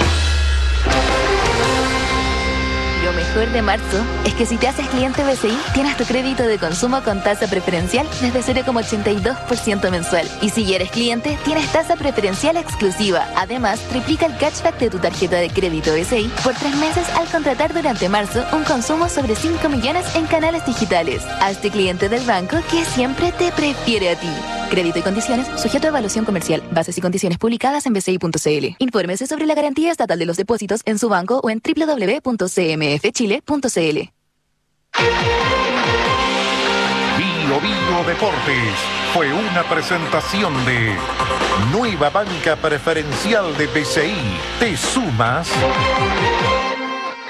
Lo mejor de marzo es que si te haces cliente B C I, tienes tu crédito de consumo con tasa preferencial desde cero coma ochenta y dos por ciento mensual. Y si ya eres cliente, tienes tasa preferencial exclusiva. Además, triplica el cashback de tu tarjeta de crédito B C I por tres meses al contratar durante marzo un consumo sobre cinco millones en canales digitales. Hazte cliente del banco que siempre te prefiere a ti. Crédito y condiciones sujeto a evaluación comercial. Bases y condiciones publicadas en b c i punto c l. Infórmese sobre la garantía estatal de los depósitos en su banco o en w w w punto c m f chile punto c l. Bio Bio Deportes fue una presentación de Nueva Banca Preferencial de B C I. ¿Te sumas?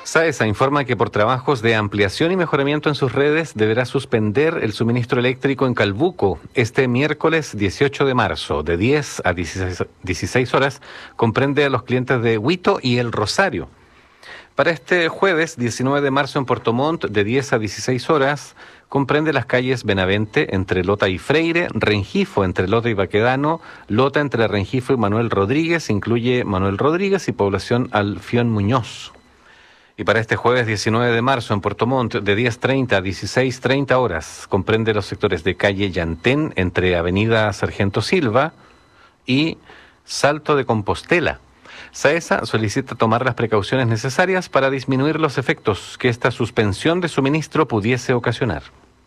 SAESA informa que por trabajos de ampliación y mejoramiento en sus redes deberá suspender el suministro eléctrico en Calbuco este miércoles dieciocho de marzo, de diez a dieciséis horas, comprende a los clientes de Huito y El Rosario. Para este jueves diecinueve de marzo en Puerto Montt, de diez a dieciséis horas, comprende las calles Benavente entre Lota y Freire, Rengifo entre Lota y Baquedano, Lota entre Rengifo y Manuel Rodríguez, incluye Manuel Rodríguez y población Alfión Muñoz. Y para este jueves diecinueve de marzo en Puerto Montt, de diez treinta a dieciséis treinta horas, comprende los sectores de calle Llantén entre Avenida Sargento Silva y Salto de Compostela. SAESA solicita tomar las precauciones necesarias para disminuir los efectos que esta suspensión de suministro pudiese ocasionar.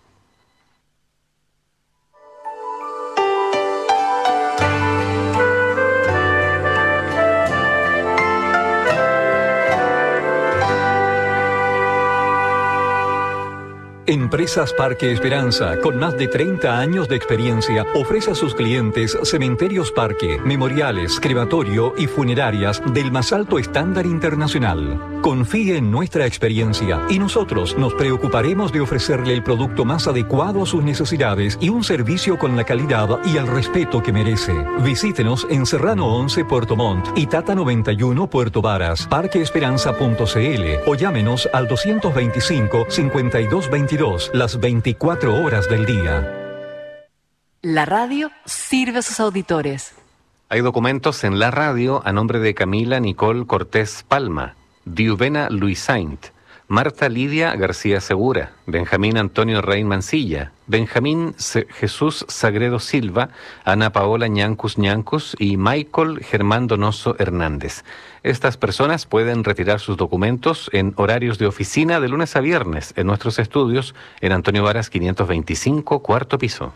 Empresas Parque Esperanza, con más de treinta años de experiencia, ofrece a sus clientes cementerios parque, memoriales, crematorio y funerarias del más alto estándar internacional. Confíe en nuestra experiencia y nosotros nos preocuparemos de ofrecerle el producto más adecuado a sus necesidades y un servicio con la calidad y el respeto que merece. Visítenos en Serrano once Puerto Montt y Tata noventa y uno Puerto Varas, parque esperanza punto c l o llámenos al doscientos veinticinco, cincuenta y dos veintidós las veinticuatro horas del día. La radio sirve a sus auditores. Hay documentos en la radio a nombre de Camila Nicole Cortés Palma, Diuvena Luis Saint, Marta Lidia García Segura, Benjamín Antonio Rein Mancilla, Benjamín Se- Jesús Sagredo Silva, Ana Paola Ñancus Ñancus y Michael Germán Donoso Hernández. Estas personas pueden retirar sus documentos en horarios de oficina de lunes a viernes en nuestros estudios en Antonio Varas quinientos veinticinco, cuarto piso.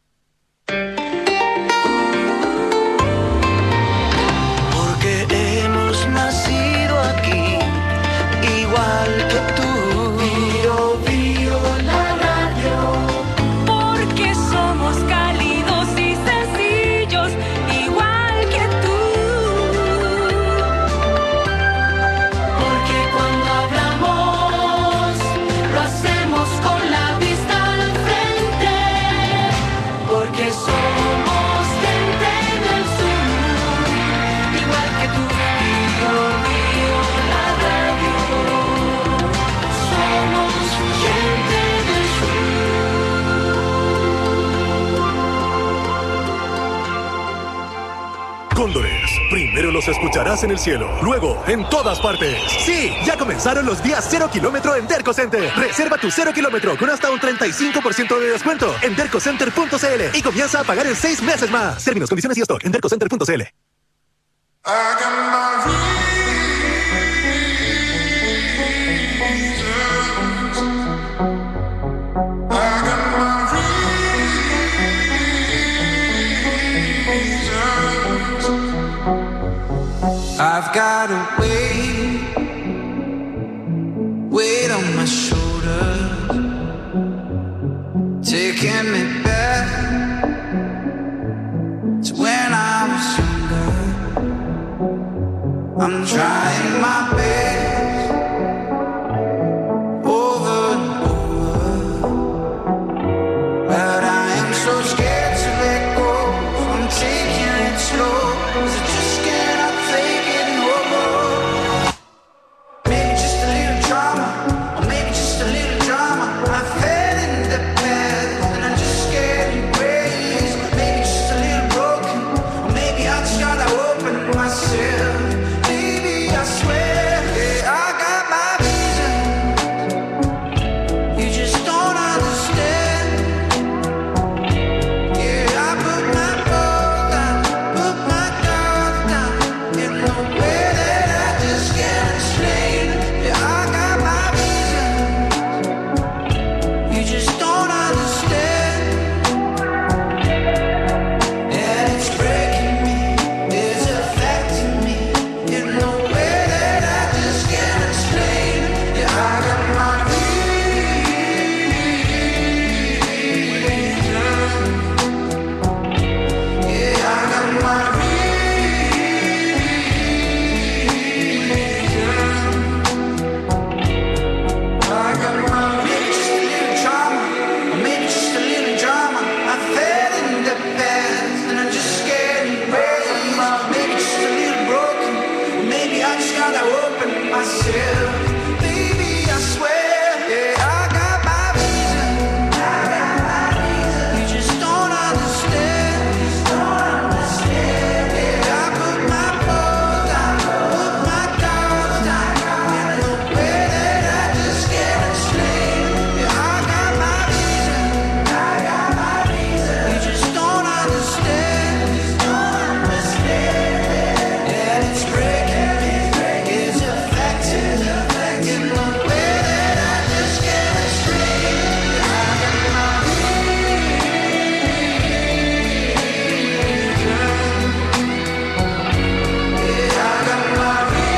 Porque hemos nacido aquí, igual que tú. Bio, bio, la radio. Porque somos cálidos y sencillos, igual que tú. Porque cuando hablamos, lo hacemos con la vista al frente. Porque somos gente del sur, igual que tú. Bio, bio, la radio. Somos gente del Cóndores, primero los escucharás en el cielo, luego en todas partes. Sí, ya comenzaron los días cero kilómetro en Derco Center. Reserva tu cero kilómetro con hasta un treinta y cinco por ciento de descuento en derco center punto c l y comienza a pagar en seis meses más. Términos, condiciones y stock en derco center punto c l. I've got a weight, weight on my shoulders, taking me back to when I was younger. I'm trying my best over and over, but I am so scared to let go, so I'm taking it slow, 'cause I just cannot take it no more. Maybe just a little drama, or maybe just a little drama. I fell in the past and I'm just scared to grace. Maybe just a little broken, or maybe I just gotta open myself. Maybe I swear, yeah, gotta open myself. Baby, I swear, yeah, I got my reason. I got my reason. You just don't understand. You don't understand. Yeah, I put my foot down, put my guards down in a way that I just can't explain. Yeah, I got my reason. I got my reason. You just don't understand. You don't understand. And it's breaking me. It's affecting, affecting the way that I just can't explain. I got my yeah, I got my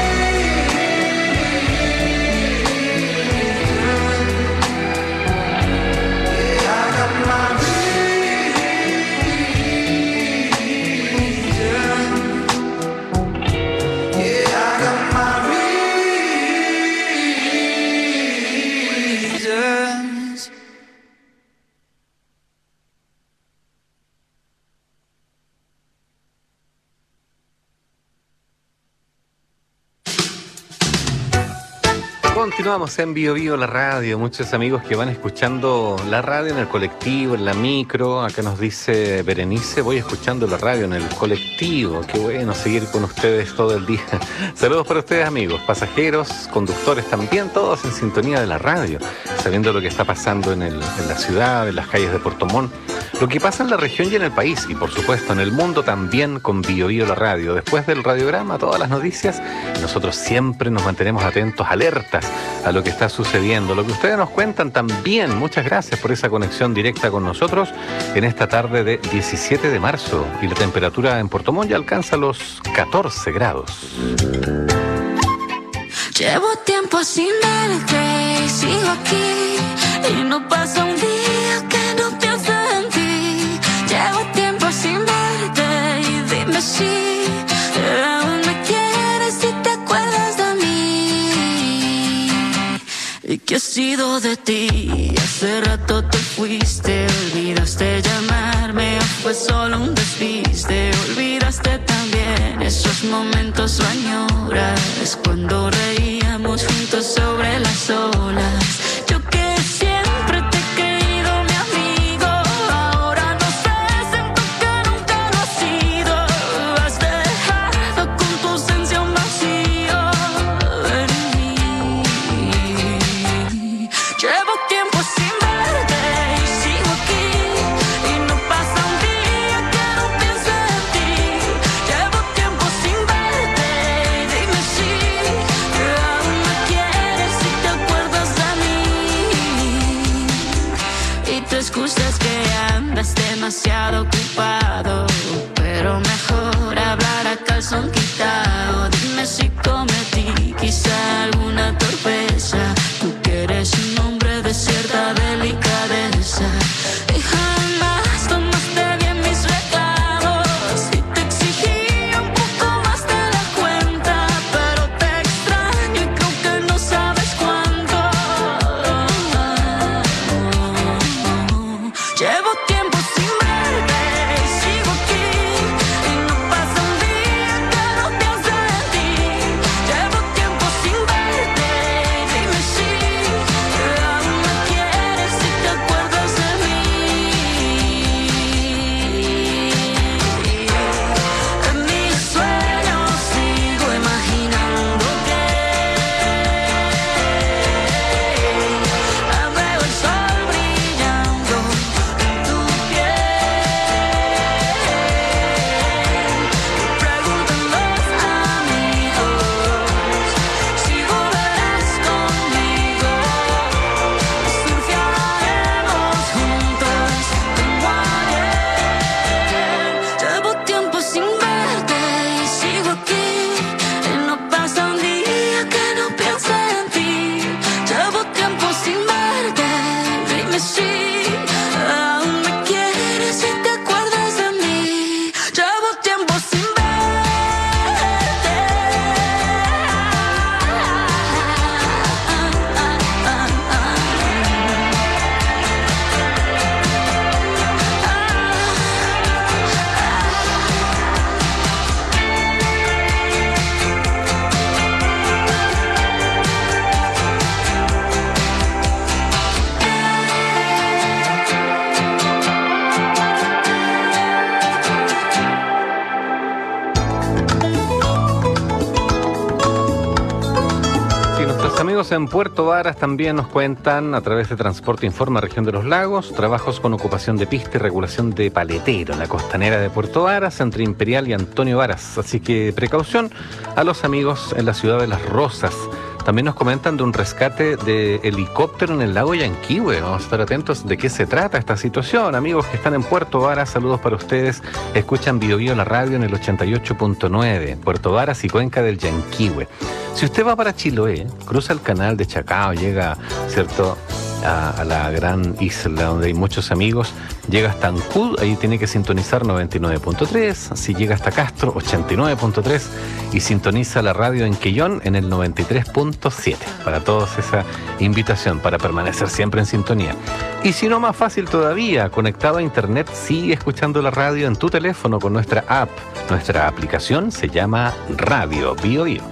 yeah, I got my yeah, I got my reasons. Continuamos en Bio Bio, la radio. Muchos amigos que van escuchando la radio en el colectivo, en la micro. Acá nos dice Berenice, voy escuchando la radio en el colectivo. Qué bueno seguir con ustedes todo el día. Saludos para ustedes, amigos, pasajeros, conductores también, todos en sintonía de la radio, sabiendo lo que está pasando en, el, en la ciudad, en las calles de Puerto Montt, lo que pasa en la región y en el país, y por supuesto en el mundo también con Bio Bio, la radio. Después del radiograma, todas las noticias, nosotros siempre nos mantenemos atentos, alertas a lo que está sucediendo, lo que ustedes nos cuentan también. Muchas gracias por esa conexión directa con nosotros en esta tarde de diecisiete de marzo, y la temperatura en Puerto Montt ya alcanza los catorce grados. Llevo tiempo sin verte y sigo aquí, y no pasa un día que no piense en ti. Llevo tiempo sin verte y dime si aún me quieres, si te acuerdas de mí. ¿Y qué ha sido de ti? Hace rato te fuiste, olvidaste llamarme, o fue solo un despiste. Olvidaste también esos momentos, lo añoras, cuando reíamos juntos sobre las olas. Yo que siempre te he creído mi amigo, ahora no sé, siento que nunca lo has sido. Has dejado con tu ausencia un vacío en mí. Llevo tiempo sin verte y sigo aquí, y no pasa un día que no piense en ti. Llevo tiempo sin verte y dime si aún me quieres, si te acuerdas de mí. Y tu excusa es que andas demasiado ocupado, pero mejor hablar a calzón quitado. Dime si cometí quizá alguna torpeza, tú que eres un hombre de cierta delicadeza. Y jamás tomaste bien mis recados, y te exigí un poco más de la cuenta, pero te extraño y creo que no sabes cuánto. Llevo tiempo sin verte Los amigos en Puerto Varas también nos cuentan a través de Transporte Informa Región de los Lagos, trabajos con ocupación de pista y regulación de paletero en la costanera de Puerto Varas, entre Imperial y Antonio Varas. Así que precaución a los amigos en la ciudad de Las Rosas. También nos comentan de un rescate de helicóptero en el lago Yanquihue. Vamos a estar atentos de qué se trata esta situación. Amigos que están en Puerto Varas, saludos para ustedes. Escuchan Bio Bio la radio en el ochenta y ocho punto nueve, Puerto Varas y Cuenca del Yanquihue. Si usted va para Chiloé, cruza el canal de Chacao, llega, ¿cierto?, a, a la gran isla donde hay muchos amigos, llega hasta Ancud, ahí tiene que sintonizar noventa y nueve punto tres, si llega hasta Castro, ochenta y nueve punto tres, y sintoniza la radio en Quellón en el noventa y tres punto siete. Para todos esa invitación, para permanecer siempre en sintonía. Y si no, más fácil todavía, conectado a internet, sigue escuchando la radio en tu teléfono con nuestra app. Nuestra aplicación se llama Radio Bio Bio.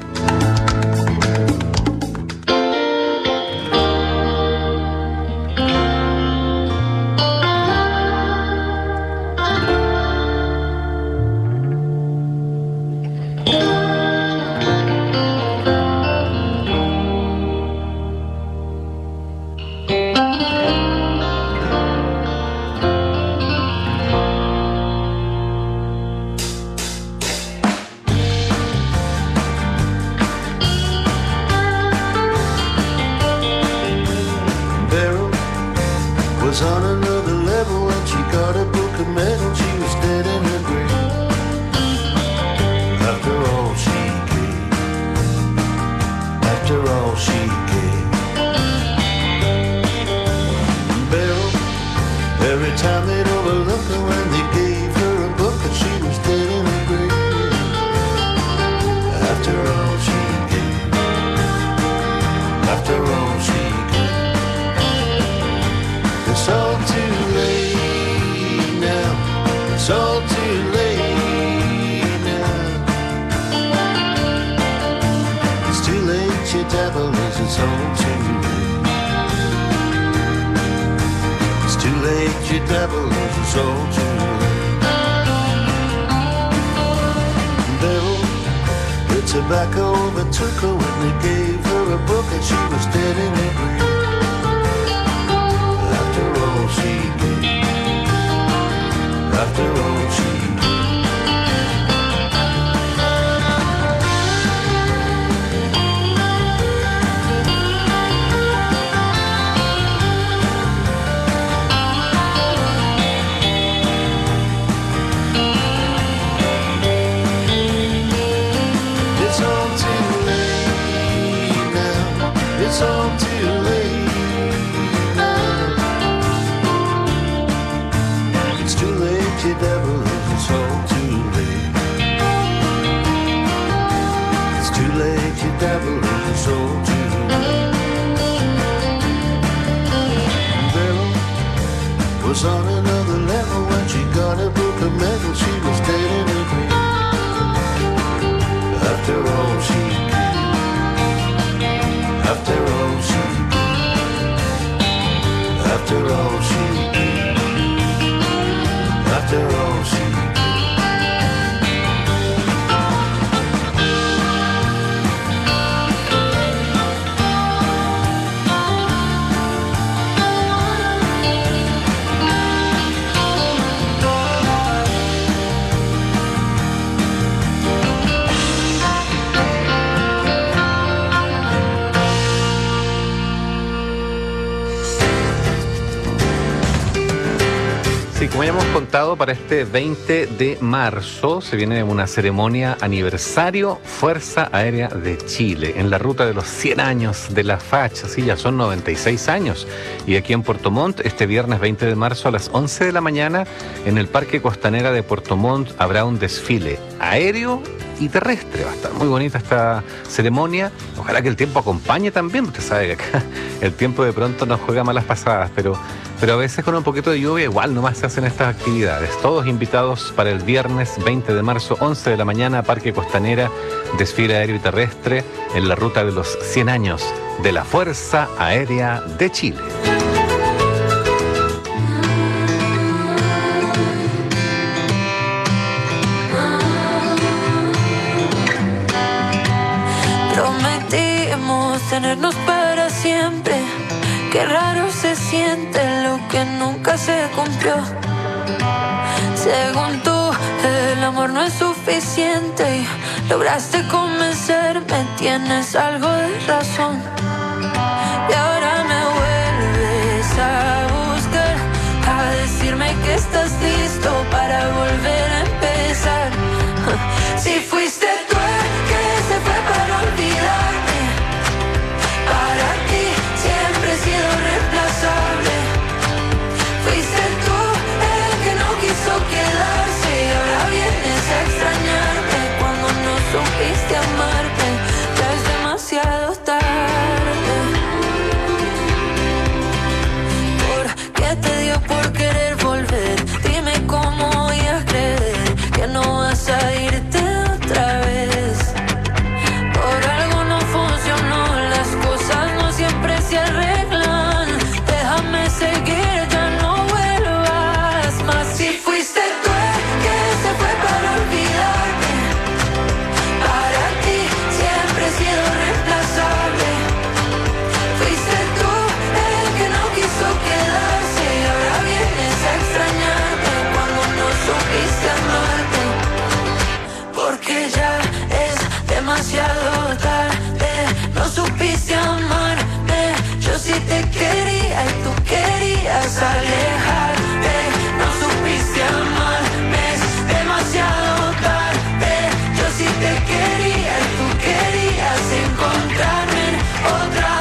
Tobacco overtook her when they gave her a book and she was dead in her grave. After all she gave, after all she it's all too late now. It's too late, you devil, it's all too late. It's too late, you devil, it's all too late. Beryl was on another level when she got a book of medal. She was dead in her grave. After all she After all she After all she After all she Sí, como ya hemos contado, para este veinte de marzo se viene una ceremonia aniversario Fuerza Aérea de Chile, en la ruta de los cien años de la facha. Sí, ya son noventa y seis años. Y aquí en Puerto Montt, este viernes veinte de marzo a las once de la mañana, en el Parque Costanera de Puerto Montt habrá un desfile aéreo y terrestre. Va a estar muy bonita esta ceremonia. Ojalá que el tiempo acompañe también. Usted sabe que acá el tiempo de pronto nos juega malas pasadas, pero, pero a veces con un poquito de lluvia igual nomás se hacen estas actividades. Todos invitados para el viernes veinte de marzo, once de la mañana, Parque Costanera, desfile aéreo y terrestre en la ruta de los cien años de la Fuerza Aérea de Chile. Prometimos podemos tenernos para siempre. Qué raro se siente lo que nunca se cumplió. Según tú, el amor no es suficiente y lograste convencerme, tienes algo de razón. Y ahora me vuelves a buscar, a decirme que estás listo para volver a empezar. Si fuiste tú el que se fue para olvidarme, para ti siempre he sido reemplazable. Fuiste tú el que no quiso quedarse y ahora vienes a extrañarme cuando no supiste amarme. Ya es demasiado tarde. ¿Por qué te dio por querer volver? Dime cómo voy a creer que no vas a irte otra vez. Por algo no funcionó, las cosas no siempre se arreglan. Déjame seguir, ya no vuelvas más. Si fuiste tú el que se fue para olvidarme, para ti siempre he sido reemplazable. Fuiste tú el que no quiso quedarse y ahora vienes a extrañarme cuando no supiste amarme. Porque ya es demasiado tarde, no supiste amarme. Yo sí te quería y tú querías alejarte. No supiste amarme, es demasiado tarde. Yo sí te quería y tú querías encontrarme en otra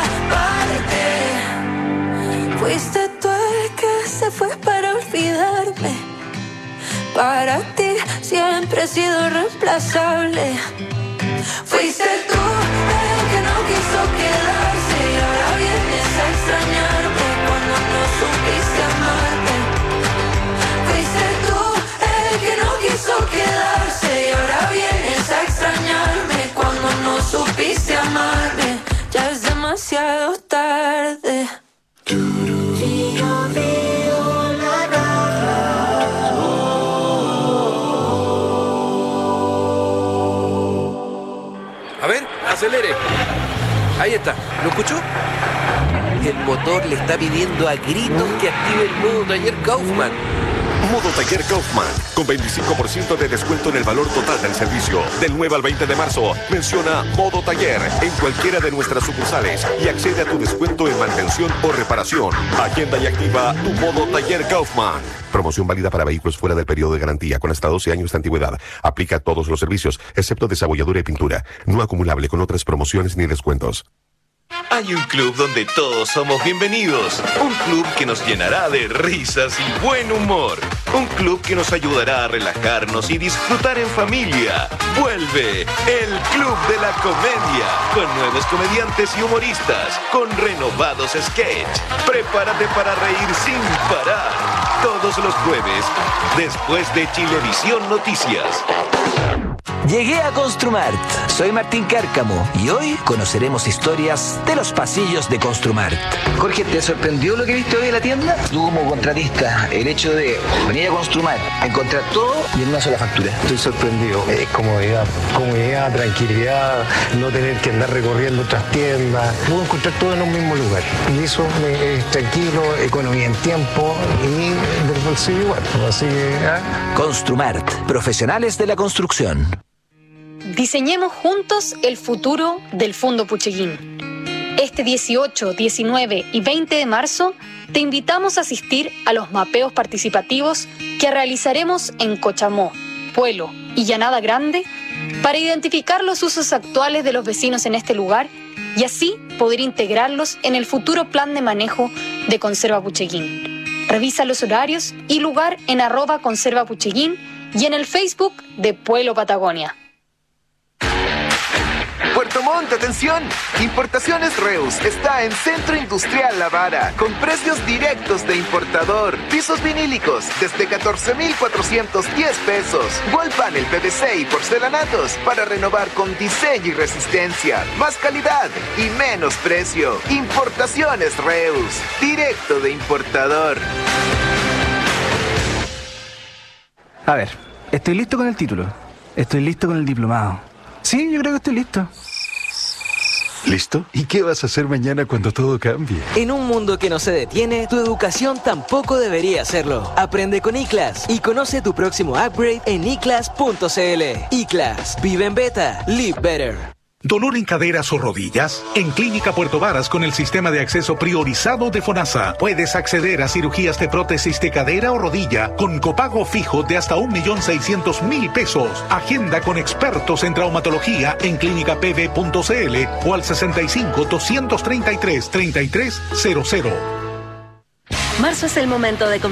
parte. Fuiste tú el que se fue para olvidarme. Para ti siempre he sido reemplazable. Fuiste tú el que no quiso quedarse y ahora vienes a extrañarme cuando no supiste amarme. Fuiste tú el que no quiso quedarse y ahora vienes a extrañarme cuando no supiste amarme. Ya es demasiado tarde. A ver, acelere. Ahí está, ¿lo escuchó? El motor le está pidiendo a gritos que active el modo taller Kaufman. Modo Taller Kaufman, con veinticinco por ciento de descuento en el valor total del servicio. Del nueve al veinte de marzo, menciona Modo Taller en cualquiera de nuestras sucursales y accede a tu descuento en mantención o reparación. Agenda y activa tu Modo Taller Kaufman. Promoción válida para vehículos fuera del periodo de garantía con hasta doce años de antigüedad. Aplica a todos los servicios, excepto desabolladura y pintura. No acumulable con otras promociones ni descuentos. Hay un club donde todos somos bienvenidos. Un club que nos llenará de risas y buen humor. Un club que nos ayudará a relajarnos y disfrutar en familia. Vuelve el Club de la Comedia, con nuevos comediantes y humoristas, con renovados sketch. Prepárate para reír sin parar. Todos los jueves, después de Chilevisión Noticias. Llegué a Construmart. Soy Martín Cárcamo y hoy conoceremos historias de los pasillos de Construmart. Jorge, ¿te sorprendió lo que viste hoy en la tienda? Tú como contratista, el hecho de venir a Construmart, encontrar todo y en una sola factura. Estoy sorprendido. Es comodidad, comodidad, tranquilidad, no tener que andar recorriendo otras tiendas. Puedo encontrar todo en un mismo lugar. Y eso es tranquilo, economía en tiempo y del bolsillo igual. Así que, ¿eh? Construmart, profesionales de la construcción. Diseñemos juntos el futuro del Fondo Pucheguín. Este dieciocho, diecinueve y veinte de marzo te invitamos a asistir a los mapeos participativos que realizaremos en Cochamó, Puelo y Llanada Grande para identificar los usos actuales de los vecinos en este lugar y así poder integrarlos en el futuro plan de manejo de Conserva Pucheguín. Revisa los horarios y lugar en arroba Conserva Pucheguín y en el Facebook de Puelo Patagonia. Puerto Montt, atención. Importaciones Reus está en Centro Industrial La Vara, con precios directos de importador. Pisos vinílicos desde catorce mil cuatrocientos diez pesos. Wall panel P V C y porcelanatos para renovar con diseño y resistencia. Más calidad y menos precio. Importaciones Reus, directo de importador. A ver, estoy listo con el título. Estoy listo con el diplomado. Sí, yo creo que estoy listo. ¿Listo? ¿Y qué vas a hacer mañana cuando todo cambie? En un mundo que no se detiene, tu educación tampoco debería hacerlo. Aprende con iClass y conoce tu próximo upgrade en i class punto c l. iClass. Vive en beta. Live better. ¿Dolor en caderas o rodillas? En Clínica Puerto Varas, con el sistema de acceso priorizado de FONASA, puedes acceder a cirugías de prótesis de cadera o rodilla con copago fijo de hasta un millón seiscientos mil pesos. Agenda con expertos en traumatología en clínica p v punto c l o al sesenta y cinco, doscientos treinta y tres, treinta y tres cero cero. Marzo es el momento de